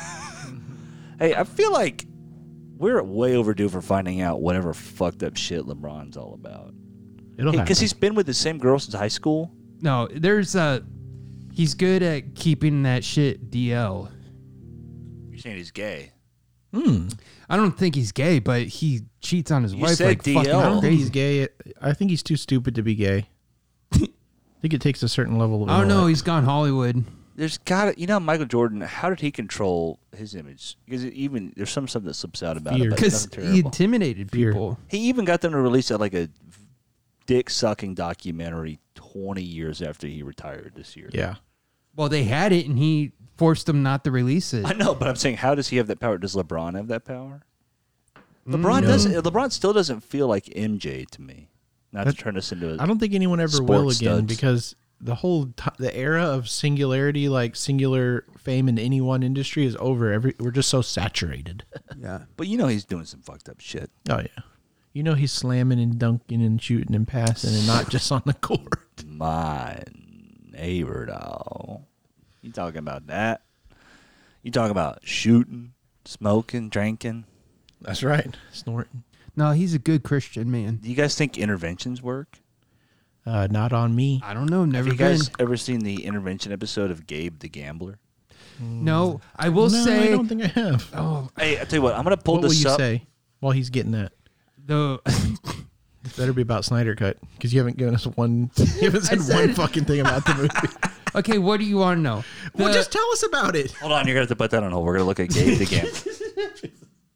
Hey, I feel like we're way overdue for finding out whatever fucked up shit LeBron's all about. It'll happen. Because he's been with the same girl since high school. No, there's uh he's good at keeping that shit D L. You're saying he's gay. Hmm. I don't think he's gay, but he cheats on his You wife said like D L. fucking I don't think he's crazy. gay. I think he's too stupid to be gay. I think it takes a certain level of. I don't know. intellect. He's gone Hollywood. There's got to, you know, Michael Jordan, how did he control his image? Because it even, there's some stuff that slips out about Fear. it, but Because nothing he terrible. intimidated Fear. people. He even got them to release a, like a dick sucking documentary twenty years after he retired this year. Yeah. Well, they had it, and he forced them not to release it. I know, but I'm saying, how does he have that power? Does LeBron have that power? LeBron no. doesn't. LeBron still doesn't feel like M J to me. Not That- to turn us into. A, I don't think anyone ever will Sports again studs. because the whole t- the era of singularity, like singular fame in any one industry, is over. Every we're just so saturated. Yeah. But you know, he's doing some fucked up shit. Oh yeah, you know he's slamming and dunking and shooting and passing and not just on the court. My neighbor, though. You talking about that? You talking about shooting, smoking, drinking? That's right, snorting. No, he's a good Christian man. Do you guys think interventions work? Uh, not on me. I don't know. Have Never you been. guys ever seen the intervention episode of Gabe the Gambler? No, I will no, say. I don't think I have. Oh, Hey, I tell you what, I'm gonna pull What will this you up. say while he's getting that? the It better be about Snyder Cut because you haven't given us one. You haven't said, said- one fucking thing about the movie. okay. What do you want to know? well, The- just tell us about it. Hold on, you're gonna have to put that on hold. We're gonna look at Gabe the Gambler.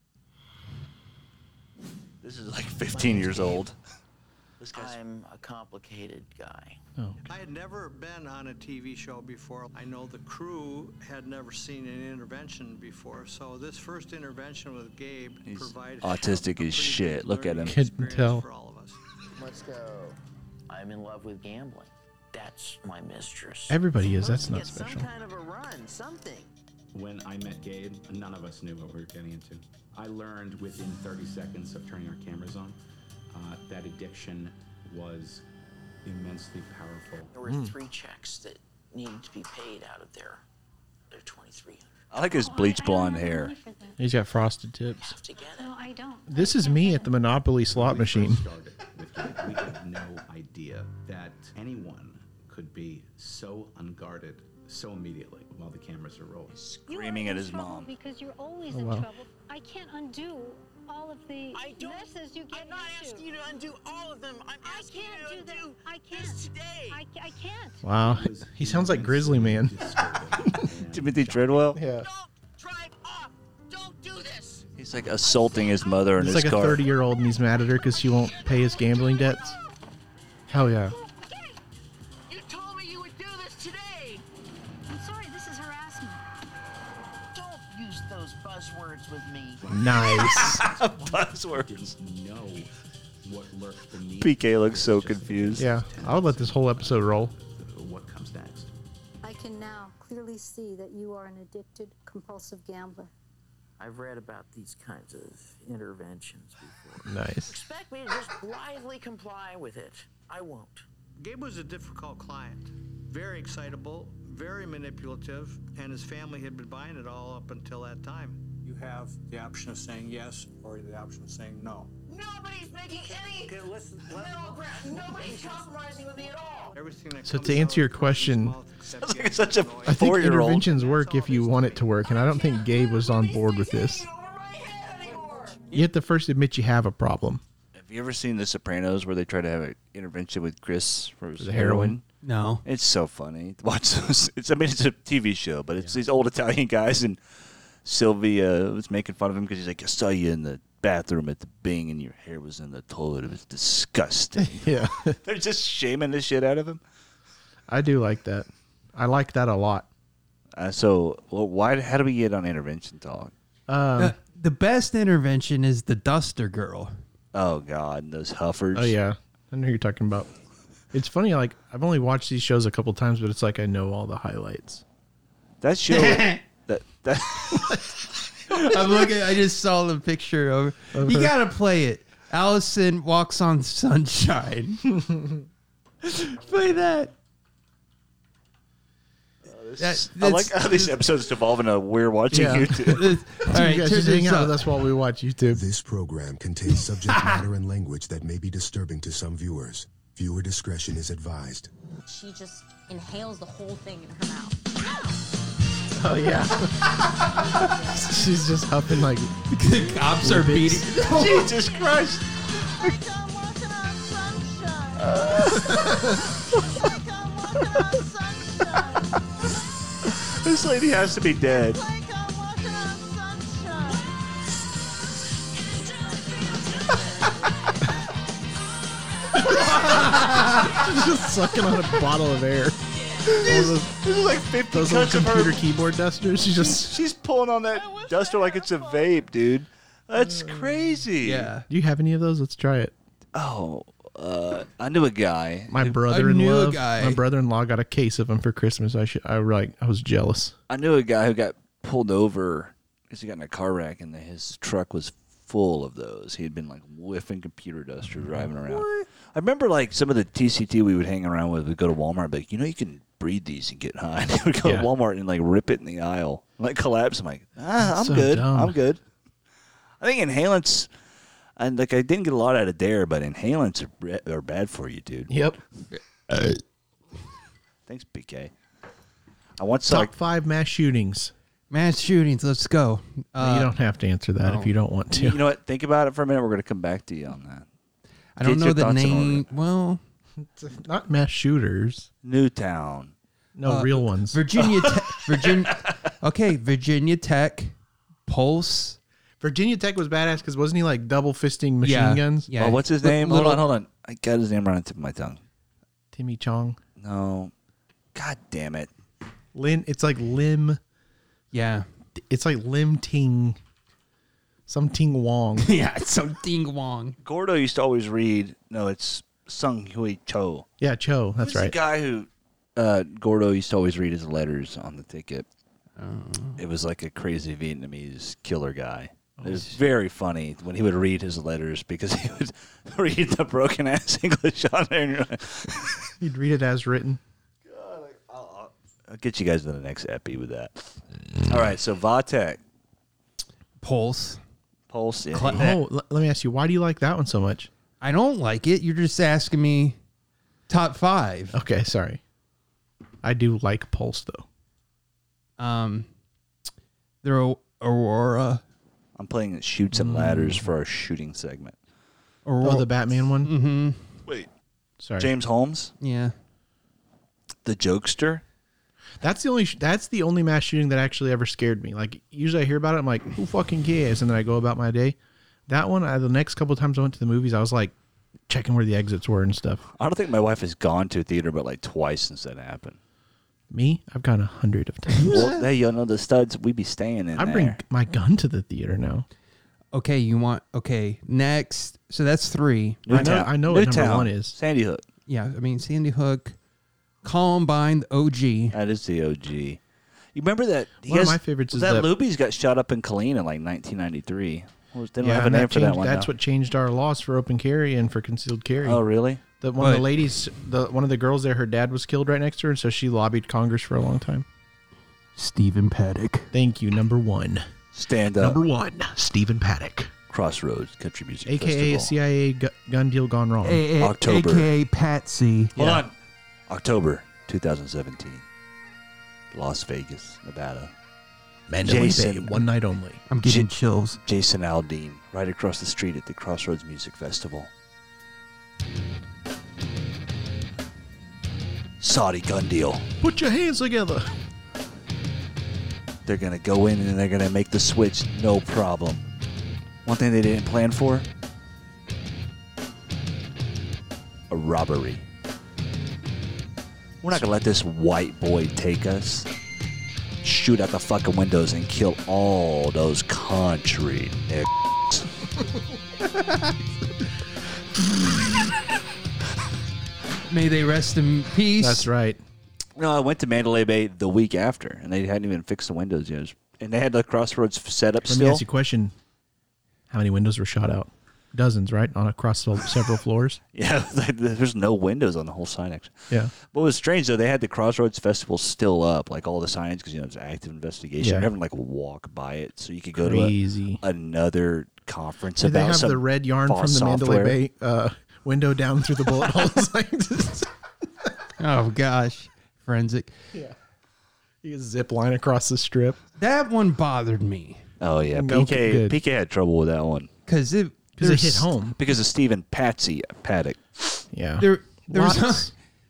This is like fifteen years old. This guy's I'm a complicated guy. Oh, I had never been on a T V show before. I know the crew had never seen an intervention before, so this first intervention with Gabe He's provided autistic a as pretty shit. good Look at learning him. Couldn't experience tell. for all of us. Let's go. I'm in love with gambling. That's my mistress. everybody is. Why That's don't we not get special. Some kind of a run, something. When I met Gabe, none of us knew what we were getting into. I learned within thirty seconds of turning our cameras on uh, that addiction was immensely powerful. There were three checks that needed to be paid out of their their twenty-three hundred. I like his bleach blonde hair. He's got frosted tips. No, I don't. This is me at the Monopoly slot machine. Started with Gabe, we had no idea that anyone could be so unguarded so immediately while the cameras are rolling. Screaming at his mom. Because you're always Oh, in wow. trouble. I can't undo all of the I don't- messes you get I'm not into. asking you to undo all of them. I'm I asking can't you do to that. undo I can't. this today. I, I can't. Wow. He sounds like Grizzly Man. Timothy Treadwell. Yeah. Don't drive off. Don't do this. He's like assaulting his mother in He's his like a car. thirty-year-old and he's mad at her because she won't pay his gambling debts. Hell yeah. You told me you would do this today. I'm sorry, this is harassment. Don't use those buzzwords with me. Nice. Buzzwords. Didn't know what lurked beneath. P K looks so confused. Yeah. I would let this whole episode roll. What comes next? I can now clearly see that you are an addicted, compulsive gambler. I've read about these kinds of interventions before. Nice. Expect me to just blithely comply with it. I won't. Gabe was a difficult client. Very excitable, very manipulative, and his family had been buying it all up until that time. You have the option of saying yes or the option of saying no. Nobody's making any Okay, listen. middle ground. Nobody's compromising with me at all. Everything that So comes to out answer your of a person's question- mouth except Sounds like yes such a or no. I think four-year-old. interventions work if you want it to work, and I don't think Gabe was on board with this. Over my head anymore. You have to first admit you have a problem. Have you ever seen The Sopranos where they try to have an intervention with Chris for his the heroin? heroin? No. It's so funny. Watch those. It's I mean it's a T V show, but it's these old Italian guys, and Sylvia was making fun of him because he's like, I saw you in the bathroom at the Bing and your hair was in the toilet. It was disgusting. Yeah. They're just shaming the shit out of him. I do like that. I like that a lot. Uh, so, well, why? How do we get on intervention talk? Um, Uh, the best intervention is the Duster Girl. Oh God, those huffers. oh, yeah. I know who you're talking about. It's funny, like, I've only watched these shows a couple times, but it's like I know all the highlights. That show. that that. I'm looking. I just saw the picture of. You gotta play it. Allison walks on sunshine. Play that. That- I like that's- how these episodes evolve into we're watching Yeah. YouTube. All right, you guys turn just hang this out up. with us while we watch YouTube. This program contains subject matter and language that may be disturbing to some viewers. Viewer discretion is advised. She just inhales the whole thing in her mouth. Oh, yeah. She's just huffing like. The cops are beating. Jesus Christ! This lady has to be dead. She's just sucking on a bottle of air. This is like fifty Those little cuts of computer her. keyboard dusters. She's just. She's pulling on that duster like it's a vape, dude. That's Mm. crazy. Yeah. Do you have any of those? Let's try it. Oh, uh, I knew a guy. My knew a brother-in-law. guy. My brother-in-law got a case of them for Christmas. I should. I like. I was jealous. I knew a guy who got pulled over because he got in a car wreck and his truck was full of those. He had been like whiffing computer duster driving around. What? I remember like some of the T C T we would hang around with. We'd go to Walmart, and be like, you know, you can breathe these and get high. And they would go Yeah. to Walmart and like rip it in the aisle, like collapse. I'm like, ah, I'm So good. dumb. I'm good. I think inhalants. And like I didn't get a lot out of Dare, but inhalants are, bre- are bad for you, dude. Yep. Thanks, B K. I once saw. Top five mass shootings. Mass shootings. Let's go. Uh, you don't have to answer that no. if you don't want to. You know what? Think about it for a minute. We're going to come back to you on that. I don't Get know your the thoughts in name. order. Well, Not mass shooters. Newtown. No, Uh, real ones. Virginia Tech. Virginia. Okay, Virginia Tech. Pulse. Virginia Tech was badass because wasn't he like double fisting machine Yeah. guns? Yeah. Oh, what's his Li- name? little- Hold on, hold on. I got his name right on the tip of my tongue. Timmy Chong. No. God damn it. Lin. It's like Lim. Yeah. It's like Lim Ting. Some Ting Wong. Yeah. It's some Ding Wong. Gordo used to always read. No, it's Sung Hui Cho. Yeah, Cho. That's Who's right. The guy who uh, Gordo used to always read his letters on the ticket. It was like a crazy Vietnamese killer guy. It was very funny when he would read his letters because he would read the broken ass English on there. And you're like, You'd read it as written. uh, I'll get you guys to the next epi with that. All right, so Vatek. Pulse. Pulse. Yeah. Cl- oh, l- let me ask you, why do you like that one so much? I don't like it. You're just asking me top five. Okay, sorry. I do like Pulse though. Um, there are Aurora. I'm playing Shoots and Ladders for our shooting segment. Aurora. Oh, the Batman one? Mm-hmm. Wait. Sorry. James Holmes? Yeah. The Jokester? That's the only sh- that's the only mass shooting that actually ever scared me. Like usually I hear about it, I'm like, who fucking cares? And then I go about my day. That one, I, the next couple of times I went to the movies, I was like checking where the exits were and stuff. I don't think my wife has gone to a theater but like twice since that happened. Me? I've gone a hundred of times. Well, hey, you know the studs, we be staying in I there. bring my gun to the theater now. Okay, you want okay next. So that's three. I know, I know what number Newtown. one is. Sandy Hook. Yeah, I mean Sandy Hook, Columbine, the O G. That is the O G. You remember that? One of my favorites was is that the- Luby's got shot up in Killeen in like nineteen ninety-three. Well, they don't Yeah, have a and name that for that changed- one. that's now. what changed our laws for open carry and for concealed carry. Oh, really? The one of the But- ladies, the one of the girls there, her dad was killed right next to her, and so she lobbied Congress for a long time. Stephen Paddock. Thank you, number one. Stand up. Number one, Stephen Paddock, Crossroads Country Music A K A Festival. a C I A gu- gun deal gone wrong. A- a- October. A K A Patsy. Hold Yeah. on. October twenty seventeen. Las Vegas, Nevada. Mandalay Jason. Bay, one night only. I'm getting J- chills. Jason Aldean, right across the street at the Crossroads Music Festival. Saudi gun deal. Put your hands together. They're going to go in and they're going to make the switch, no problem. One thing they didn't plan for? A robbery. We're not going to let this white boy take us, shoot out the fucking windows and kill all those country niggas. May they rest in peace. That's right. No, I went to Mandalay Bay the week after, and they hadn't even fixed the windows yet. And they had the Crossroads set up Let me still. ask you a question. How many windows were shot out? Dozens, right? On across several floors. Yeah, there's no windows on the whole sign, actually. Yeah. What was strange, though, they had the Crossroads Festival still up, like all the signs, because, you know, it's an active investigation. Yeah. You're having to, like, walk by it, so you could go Crazy. to a, another conference Did about they have some the red yarn from false the software. Mandalay Bay uh, window down through the bullet holes? Like, just- Oh gosh, forensic. yeah. You can zip line across the strip. That one bothered me Oh, yeah. No, P K, good. P K had trouble with that one because it Because it hit there's- home. because of Stephen Patsy Paddock. Yeah. There, there's Lots.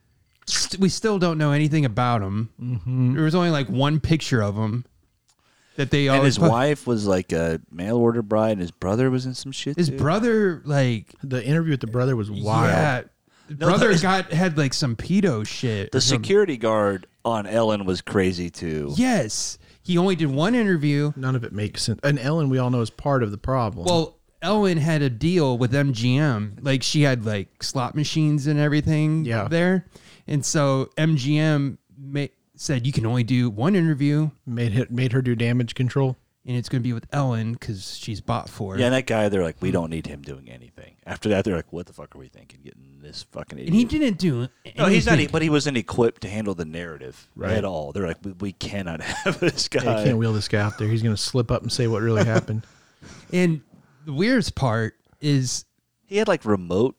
st- we still don't know anything about him. Mm-hmm. There was only like one picture of him that they And always his put- wife was like a mail order bride, and his brother was in some shit. His too. brother, like The interview with the brother was wild. yeah, his No, brother there's- got had like some pedo shit. The or some- security guard on Ellen was crazy too. Yes, he only did one interview. None of it makes sense. And Ellen, we all know, is part of the problem. Well, Ellen had a deal with M G M. Like she had like slot machines and everything Yeah. there. And so M G M ma- said you can only do one interview made her, made her do damage control. and it's going to be with Ellen because she's bought for it. Yeah, and that guy, they're like, we don't need him doing anything. After that, they're like, what the fuck are we thinking? Getting this fucking idiot. And he didn't do anything. No, he's not, e- but he wasn't equipped to handle the narrative Right. at all. They're like, we, we cannot have this guy. Yeah, you can't wheel this guy out there. He's going to slip up and say what really happened. And the weirdest part is He had like remote,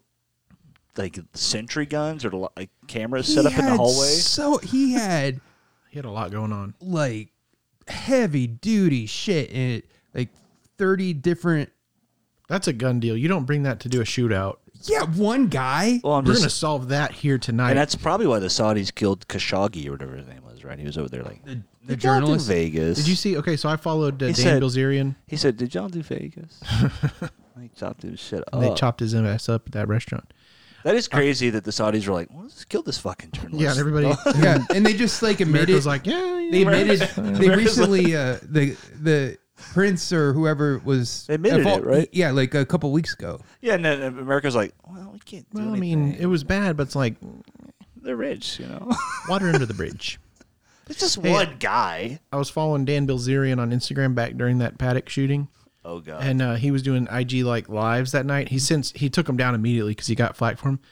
like sentry guns or like cameras he set up in the had hallway. So he had He had a lot going on. like heavy duty shit in it, like thirty different. That's a gun deal. You don't bring that to do a shootout. Yeah, one guy. Well, I'm We're just, going to solve that here tonight. and that's probably why the Saudis killed Khashoggi or whatever his name was, right? He was over there like, The, the "Did y'all do journalist. Vegas. Did you see? Okay, so I followed uh, He Dan said- Bilzerian. He said, did y'all do Vegas? They chopped his shit up. And they chopped his ass up at that restaurant. That is crazy that the Saudis were like, well, let's kill this fucking journalist. Yeah, and everybody. Yeah, and they just like admitted. America's like, yeah, yeah. They admitted. They America's recently uh, the the prince or whoever was They admitted at fault- it, right? Yeah, like a couple weeks ago. Yeah, and then America's like, well, we can't do Well, I anything. mean, it was bad, but it's like They're rich, you know. water under the bridge. It's just Hey, one guy. I was following Dan Bilzerian on Instagram back during that Paddock shooting. Oh god. And uh, he was doing I G like lives that night. He since he took him down immediately because he got flack for him.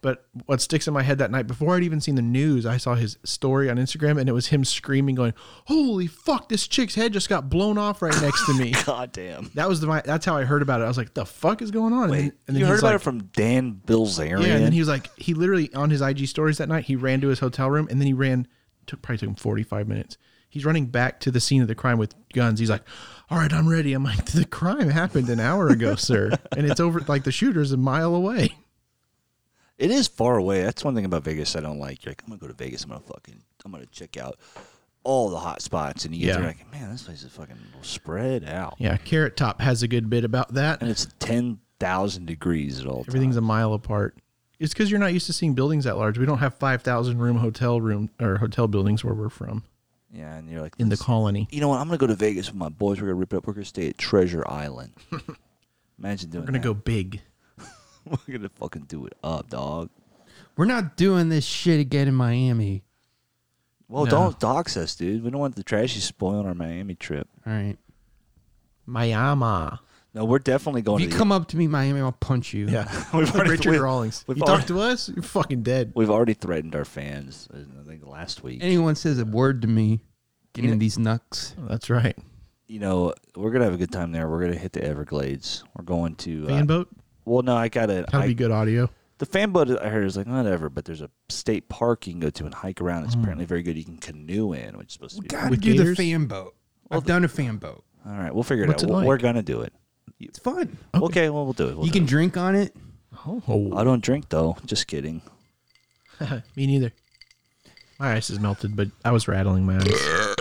But what sticks in my head that night, before I'd even seen the news, I saw his story on Instagram, and it was him screaming, going, "Holy fuck! This chick's head just got blown off right next to me." God damn. That was the. My, that's how I heard about it. I was like, "The fuck is going on?" Wait, and then, and then you heard he's about like, it from Dan Bilzerian? Yeah, and then he was like, he literally on his I G stories that night, he ran to his hotel room, and then he ran. Took probably took him forty-five minutes. He's running back to the scene of the crime with guns. He's like, "All right, I'm ready." I'm like, "The crime happened an hour ago, sir, and it's over. Like the shooter's a mile away." It is far away. That's one thing about Vegas I don't like. You're like, I'm gonna go to Vegas. I'm gonna fucking, I'm gonna check out all the hot spots, and you get Yeah. there like, man, this place is fucking spread out. Yeah, Carrot Top has a good bit about that. And it's ten thousand degrees at all. Everything's a mile apart. It's because you're not used to seeing buildings that large. We don't have five thousand room hotel room or hotel buildings where we're from. Yeah, and you're like, in the colony. You know what? I'm gonna go to Vegas with my boys. We're gonna rip it up. We're gonna stay at Treasure Island. Imagine doing. We're gonna that. go big. We're gonna fucking do it up, dog. We're not doing this shit again in Miami. Well, No. don't dox us, dude. We don't want the trashy spoiling our Miami trip. All right. Miami. No, we're definitely going. If you to come up to me, Miami, I'll punch you. Yeah, we've already, Richard we- Rawlings. We've You already, talk to us, you're fucking dead. We've already threatened our fans. uh, I think last week. Anyone says a word to me, getting You know- these knucks. That's right. You know, we're gonna have a good time there. We're gonna hit the Everglades. We're going to Fan uh, boat? Well, no, I got it. That'll be good audio. The fan boat I heard is like whatever, but there's a state park you can go to and hike around. It's Mm. apparently very good. You can canoe in, which is supposed to be. Gotta With do gators? the fan boat. I've done a fan boat. All right, we'll figure it What's out. it We're- like? We're gonna do it. It's fun. Okay, well we'll do it. We'll You do can it. drink on it. Oh, I don't drink though. Just kidding. me neither. My ice is melted, but I was rattling my ice.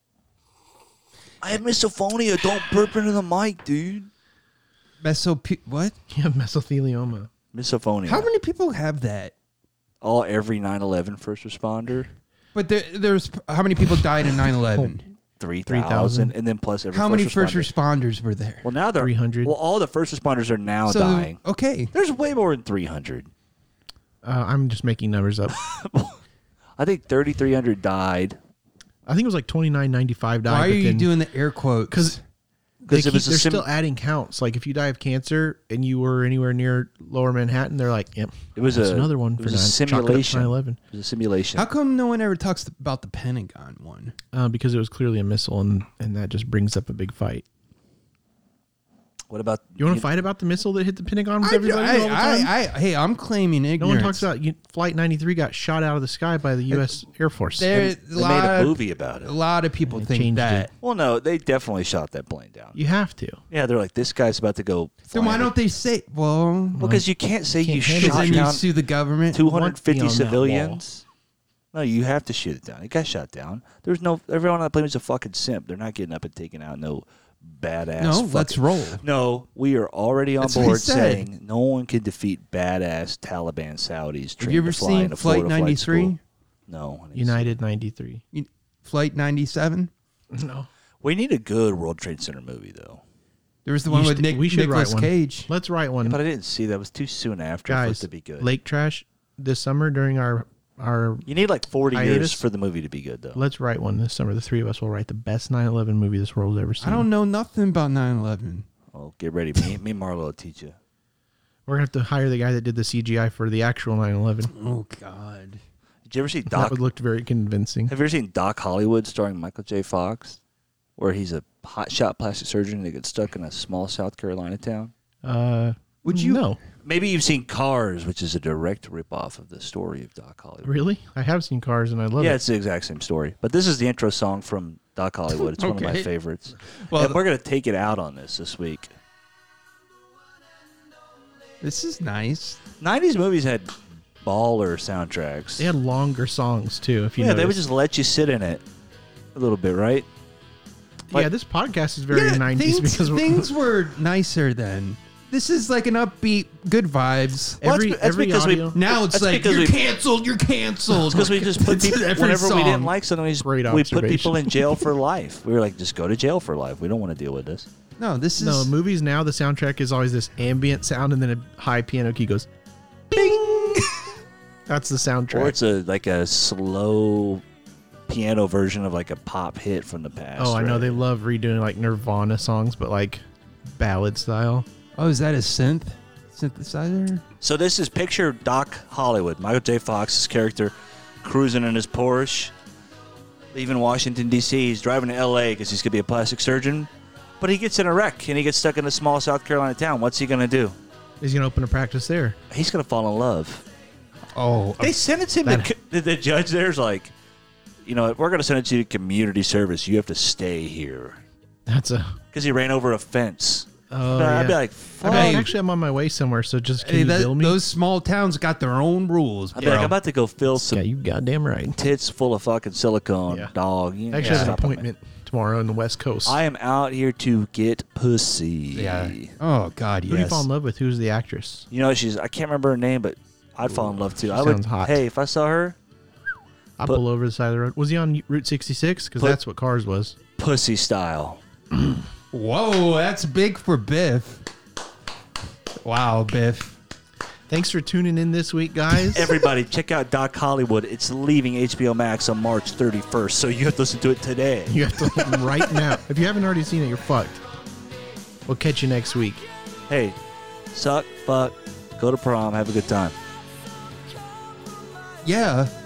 I have misophonia. Don't burp into the mic, dude. Meso what? You have mesothelioma. Misophonia. How many people have that? All every nine eleven first responder. But there, there's how many people died in nine eleven? Three three thousand, thousand. and then plus every How first many responder. first responders were there? Well, now they're three hundred. Well, all the first responders are now So, dying. okay. There's way more than three hundred. Uh, I'm just making numbers up. I think thirty-three hundred died. I think it was like twenty-nine ninety-five died. Why are but you then- doing the air quotes? Because Because they it was keep- a they're sim- still adding counts. Like if you die of cancer and you were anywhere near Lower Manhattan, they're like, "Yep, It was that's a another one It for was a nine- chocolate simulation. nine eleven." It was a simulation. How come no one ever talks about the Pentagon one? Uh, because it was clearly a missile, and and that just brings up a big fight. What about You want to fight about the missile that hit the Pentagon with I, everybody I, all the time? I, I, hey, I'm claiming no ignorance. one talks about you, Flight ninety-three got shot out of the sky by the U S Air Force. There, They a made lot a of- movie about it. A lot of people They think changed that. it. Well, no, they definitely shot that plane down. You have to. Yeah, they're like, this guy's about to go. Then why flying don't they say? Well, Because you can't say you Can't because shot then you down sue the government. two hundred fifty Won't be on that civilians. No, you have to shoot it down. It got shot down. There's no everyone on that plane was a fucking simp. They're not getting up and taking out no badass. No, fucking- let's roll. No, we are already on That's what he board said. saying no one can defeat badass Taliban Saudis. Have trained you ever to fly seen in a Flight Florida flight ninety-three? school. No. I didn't see United ninety-three. Flight ninety-seven. No. it. We need a good World Trade Center movie though. There was the You one with should- Nick, we should Nicolas write one. Cage. Let's write one, But I didn't see that. It was too soon after for it guys. to be good. Lake Trash this summer during our our. You need like forty years hiatus. for the movie to be good though. Let's write one this summer. The three of us will write the best nine eleven movie this world's ever seen. I don't know nothing about nine eleven. Oh, get ready. Me, me and Marlo will teach you. We're gonna have to hire the guy that did the C G I for the actual nine eleven. Oh God. Did you ever see That Doc? would look very convincing. Have you ever seen Doc Hollywood starring Michael J. Fox, where he's a hotshot plastic surgeon that gets stuck in a small South Carolina town? Uh, Would you- know? Maybe you've seen Cars, which is a direct ripoff of the story of Doc Hollywood. Really? I have seen Cars and I love yeah, it. it's the exact same story. But this is the intro song from Doc Hollywood. It's one of my Okay. favorites. Well, and we're going to take it out on this this week. This is nice. nineties movies had baller soundtracks. They had longer songs too. If you yeah, they would notice. just let you sit in it a little bit, right? yeah, this podcast is very Yeah, nineties things, because we're- things were nicer then. This is like an upbeat, good vibes. Well, every that's, that's every because we audio. Now it's That's like because you're we- canceled. You're canceled. because we just put It's people every whenever we song. didn't like something, we, just, Great we put observation. people in jail for life. We were like, just go to jail for life. We don't want to deal with this. No, this is No, movies now the soundtrack is always this ambient sound and then a high piano key goes bing. That's the soundtrack. Or it's a like a slow piano version of like a pop hit from the past. oh, I know right? they love redoing like Nirvana songs, but like ballad style. Oh, is that a synth? synthesizer. So this is picture Doc Hollywood, Michael J. Fox's character, cruising in his Porsche, leaving Washington, D C He's driving to L A because he's going to be a plastic surgeon. But he gets in a wreck, and he gets stuck in a small South Carolina town. What's he going to do? He's going to open a practice there. He's going to fall in love. Oh. They sentenced him. To, the, the judge there's like, you know, we're going to sentence you to community service. You have to stay here. That's a... Because he ran over a fence. Oh, But I'd yeah. be like, fuck. I mean, actually, I'm on my way somewhere, so just can Hey, you that- bill me? those small towns got their own rules, I'd bro. be like, I'm about to go fill some Yeah, you goddamn right. tits full of fucking silicone, Yeah. dog. You I actually have an stop it, man. appointment tomorrow on the West Coast. I am out here to get pussy. Yeah. Oh, God, Who do you yes. fall in love with? Who's the actress? You know, she's, I can't remember her name, but I'd fall in love too. she I would, sounds hot. Hey, if I saw her, I'll But- pull over the side of the road. Was he on Route sixty-six? Because But- that's what Cars was. pussy style. Whoa, that's big for Biff. Wow, Biff. Thanks for tuning in this week, guys. Everybody, check out Doc Hollywood. It's leaving H B O Max on March thirty-first, so you have to listen to it today. You have to right now. If you haven't already seen it, you're fucked. We'll catch you next week. Hey, suck, fuck, go to prom, have a good time. Yeah.